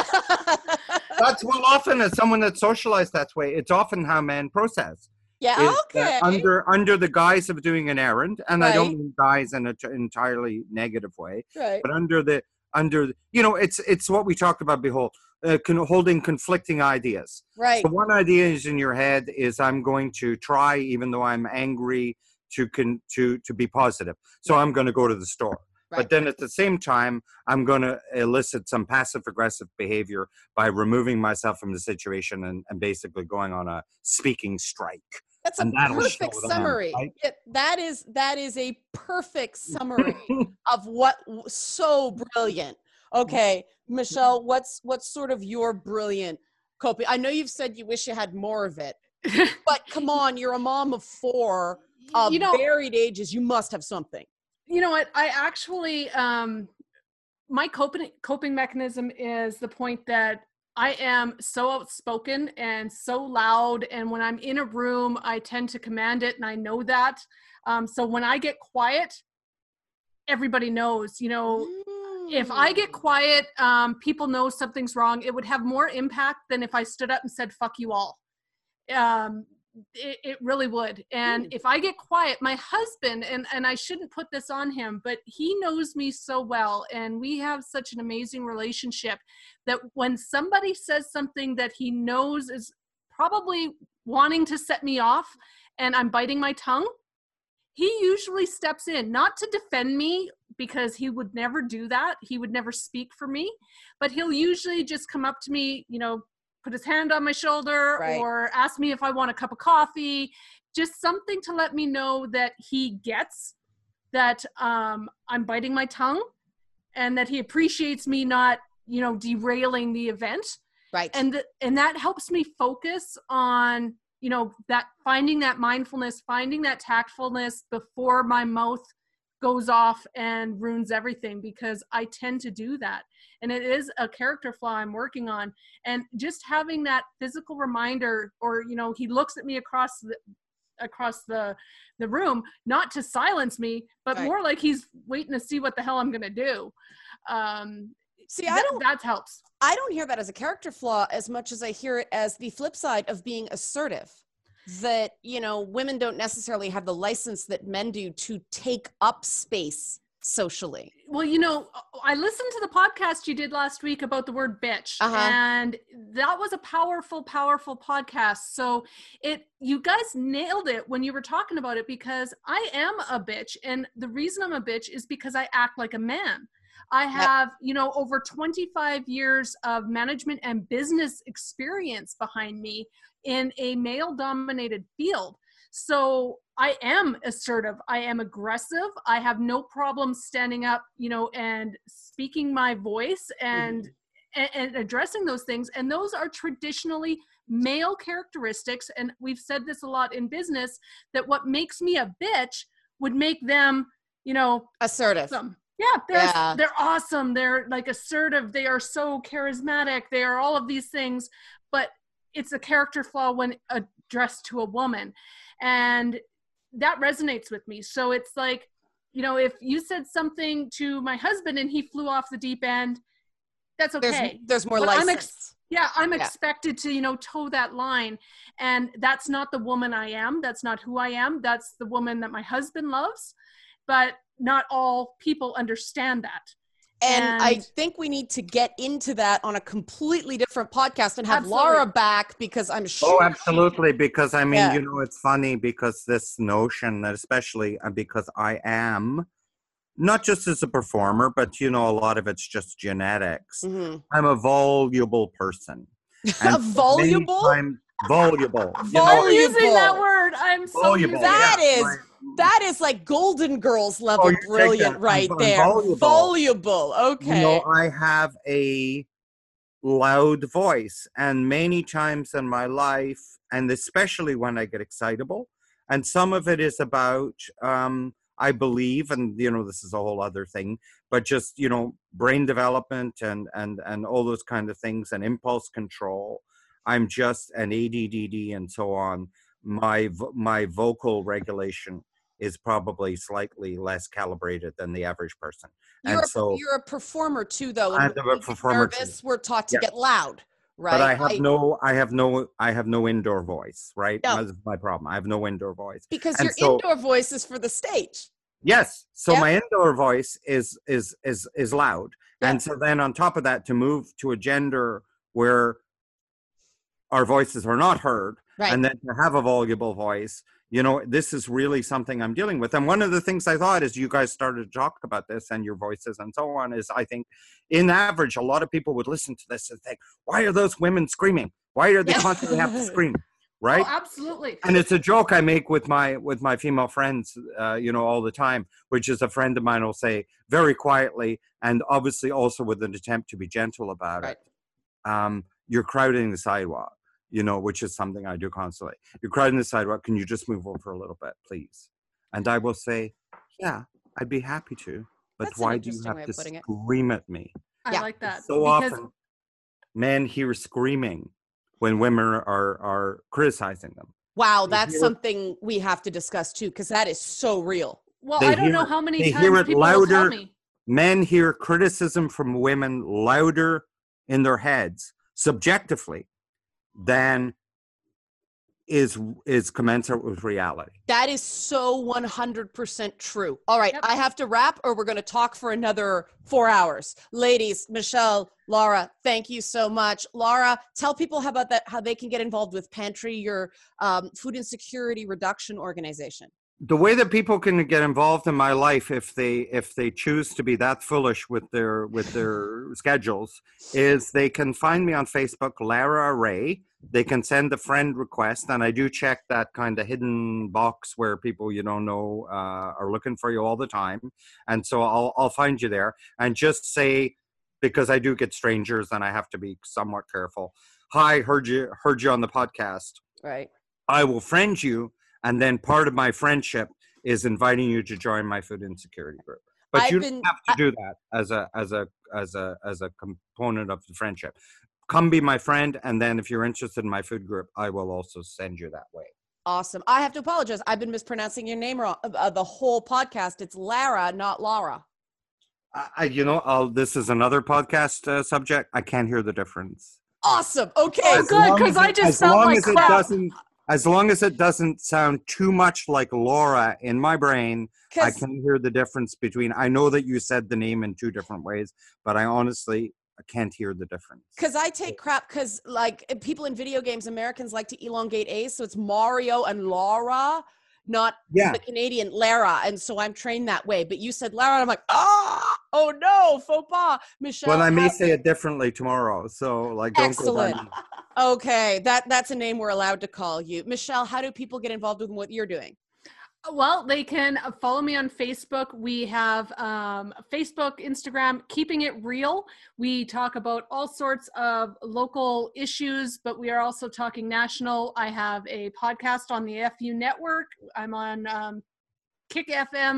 That's well, often as someone that's socialized that way, it's often how men process. yeah, is okay. that under under the guise of doing an errand, and I Right. don't mean guise in an entirely negative way, Right. but under the under the- you know, it's it's what we talked about before, uh, con- holding conflicting ideas. Right. So one idea is in your head is I'm going to try, even though I'm angry, to con- to to be positive. So I'm going to go to the store. Right. But then at the same time, I'm going to elicit some passive aggressive behavior by removing myself from the situation and, and basically going on a speaking strike. That's a and that'll perfect show them, summary. right? Yeah, that is that is a perfect summary of what w- so brilliant. Okay, Michelle, what's what's sort of your brilliant coping? I know you've said you wish you had more of it, but come on, you're a mom of four of You know- varied ages. You must have something. You know what? I actually, um, my coping coping mechanism is the point that I am so outspoken and so loud, and when I'm in a room, I tend to command it, and I know that. Um, so when I get quiet, everybody knows. You know, if I get Mm. quiet, um, people know something's wrong. It would have more impact than if I stood up and said "fuck you all." Um, it, it really would. And Mm. if I get quiet, my husband, and, and I shouldn't put this on him, but he knows me so well, and we have such an amazing relationship that when somebody says something that he knows is probably wanting to set me off and I'm biting my tongue, he usually steps in, not to defend me, because he would never do that. He would never speak for me, but he'll usually just come up to me, you know, put his hand on my shoulder, Right. or ask me if I want a cup of coffee, just something to let me know that he gets that um, I'm biting my tongue, and that he appreciates me not, you know, derailing the event. Right. And th- and that helps me focus on, you know, that finding that mindfulness, finding that tactfulness before my mouth goes off and ruins everything, because I tend to do that. And it is a character flaw I'm working on. And just having that physical reminder, or, you know, he looks at me across the across the the room, not to silence me, but Right. more like he's waiting to see what the hell I'm going to do. Um, See, I that, don't that helps. I don't hear that as a character flaw as much as I hear it as the flip side of being assertive. That, you know, women don't necessarily have the license that men do to take up space socially. Well, you know, I listened to the podcast you did last week about the word bitch, Uh-huh. and that was a powerful, powerful podcast. So it, you guys nailed it when you were talking about it, because I am a bitch. And the reason I'm a bitch is because I act like a man. I have, you know, over twenty-five years of management and business experience behind me in a male-dominated field. So I am assertive. I am aggressive. I have no problem standing up, you know, and speaking my voice and, and, and addressing those things. And those are traditionally male characteristics. And we've said this a lot in business, that what makes me a bitch would make them you know, Assertive. awesome. Yeah, they're Yeah. they're awesome. They're like assertive. They are so charismatic. They are all of these things, but it's a character flaw when addressed to a woman, and that resonates with me. So it's like, you know, if you said something to my husband and he flew off the deep end, that's okay. There's, there's more But I'm license. ex- yeah, I'm Yeah. expected to, you know, toe that line. And that's not the woman I am. That's not who I am. That's the woman that my husband loves. But not all people understand that. And, And- I think we need to get into that on a completely different podcast and have Absolutely. Laura back, because I'm sure. Oh, absolutely. Because I mean, Yeah. you know, it's funny because this notion that, especially uh, because I am not just as a performer, but you know, a lot of it's just genetics. Mhm. I'm a voluble person. A voluble? I'm voluble. I'm You know, using that word. I'm so Voluble, using That yeah, is my- that is like Golden Girls level Oh, you take brilliant that. right I'm- I'm there. voluble. Voluble. Okay. You know, I have a loud voice, and many times in my life, and especially when I get excitable, and some of it is about, um, I believe, and you know, this is a whole other thing, but just, you know, brain development and and and all those kind of things, and impulse control. I'm just an A D D and so on. My vo- my vocal regulation is probably slightly less calibrated than the average person. You're And a, so, you're a performer too, though. I'm And a when we get performer too. nervous, we're taught to Yeah. get loud, right? but I have no, I have no, I have no indoor voice, right? No. That's my problem. I have no indoor voice. because and your so- indoor voice is for the stage. Yes. So Yep. my indoor voice is is is is loud. Yep. And so then on top of that, to move to a gender where our voices are not heard, Right. and then to have a voluble voice, you know, this is really something I'm dealing with. And one of the things I thought as you guys started to talk about this and your voices and so on is, I think in average, a lot of people would listen to this and think, why are those women screaming? Why are they Yeah. constantly have to scream? Right. Oh, absolutely. And it's a joke I make with my with my female friends, uh, you know, all the time, which is a friend of mine will say very quietly, and obviously also with an attempt to be gentle about Right. it. Um, you're crowding the sidewalk, you know, which is something I do constantly. You're crowding the sidewalk. Can you just move over a little bit, please? And I will say, yeah, I'd be happy to. But That's an why do you interesting have way to of putting it. scream at me? I Yeah. like that. So because often, men hear screaming when women are are criticizing them. Wow, They that's hear- something we have to discuss too, because that is so real. well, they I don't hear know it- how many they times hear it people will tell louder. me. Men hear criticism from women louder in their heads subjectively than is is commensurate with reality. That is so one hundred percent true. All right, Yep. I have to wrap, or we're going to talk for another four hours. Ladies, Michelle, Laura, thank you so much. Laura, tell people how about that, how they can get involved with Pantry, your um, food insecurity reduction organization. The way that people can get involved in my life, if they if they choose to be that foolish with their with their schedules, is they can find me on Facebook, Lara Ray. They can send a friend request, and I do check that kind of hidden box where people you don't know uh, are looking for you all the time, and so I'll I'll find you there and just say, because I do get strangers and I have to be somewhat careful. Hi, heard you heard you on the podcast. Right. I will friend you. And then part of my friendship is inviting you to join my food insecurity group. But I've you been- don't have to do that as a as a as a as a component of the friendship. Come be my friend, and then if you're interested in my food group, I will also send you that way. Awesome. I have to apologize. I've been mispronouncing your name wrong uh, the whole podcast. It's Lara, not Laura. I, I- you know, I'll, this is another podcast uh, subject. I can't hear the difference. Awesome. Okay. Oh, As good, long 'cause as I it- just as felt long like as it crap. doesn't, as long as it doesn't sound too much like Laura in my brain, I 'Cause- can hear the difference between. I know that you said the name in two different ways, but I honestly I can't hear the difference. Because I take crap because, like, people in video games, Americans like to elongate A's. So it's Mario and Laura, not Yeah. the Canadian Lara. And so I'm trained that way. But you said Lara, and I'm like, ah, oh no, faux pas. Michelle. Well, I may how- say it differently tomorrow, so like don't Excellent. go down. Okay, that, that's a name we're allowed to call you. Michelle, how do people get involved with what you're doing? Well, they can follow me on Facebook. We have um, Facebook, Instagram, Keeping It Real. We talk about all sorts of local issues, but we are also talking national. I have a podcast on the F U network. I'm on um, Kick F M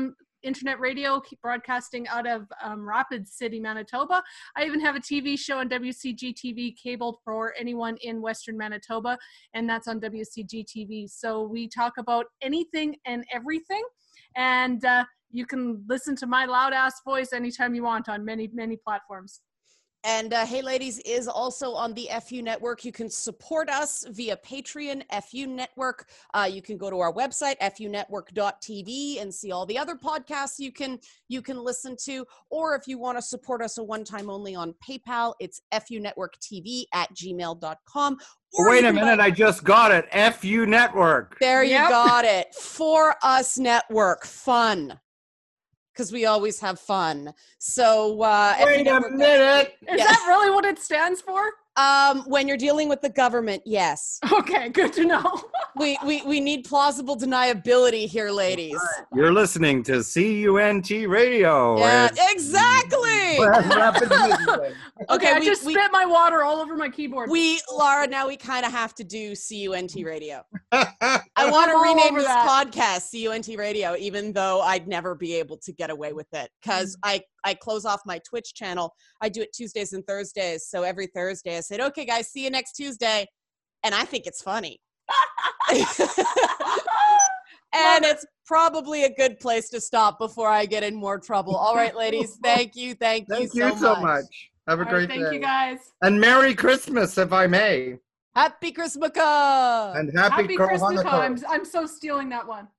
internet radio, keep broadcasting out of um, Rapid City, Manitoba. I even have a T V show on W C G T V cabled for anyone in Western Manitoba, and that's on W C G T V. So we talk about anything and everything, and uh, you can listen to my loud ass voice anytime you want on many, many platforms. And uh, Hey Ladies is also on the F U Network. You can support us via Patreon, F U Network. Uh, you can go to our website, f u network dot t v, and see all the other podcasts you can you can listen to. Or if you want to support us a one-time only on PayPal, it's f u network t v at gmail dot com. Or Wait a minute, buy- I just got it. F U Network. There you Yep. got it. For Us Network. Fun. Because we always have fun. So uh, Wait a minute. Is Yeah. that really what it stands for? Um, when you're dealing with the government, yes. Okay, good to know. We, we we need plausible deniability here, ladies. You're listening to C U N T Radio. Yeah, It's- exactly. Rapid City. Okay, I we, just we, spit my water all over my keyboard. we, Laura, now we kind of have to do C U N T Radio. I I want to all rename over this that. podcast C U N T Radio, even though I'd never be able to get away with it because I, I close off my Twitch channel. I do it Tuesdays and Thursdays. So every Thursday I said, okay, guys, see you next Tuesday. And I think it's funny. And it's probably a good place to stop before I get in more trouble. All right, ladies, thank you. Thank, Thank you you so, so much. much. Have a All great right, thank day. you guys. And Merry Christmas, if I may. Happy Christmas. And happy, Happy Christmas. Hanukkah. I'm, I'm so stealing that one.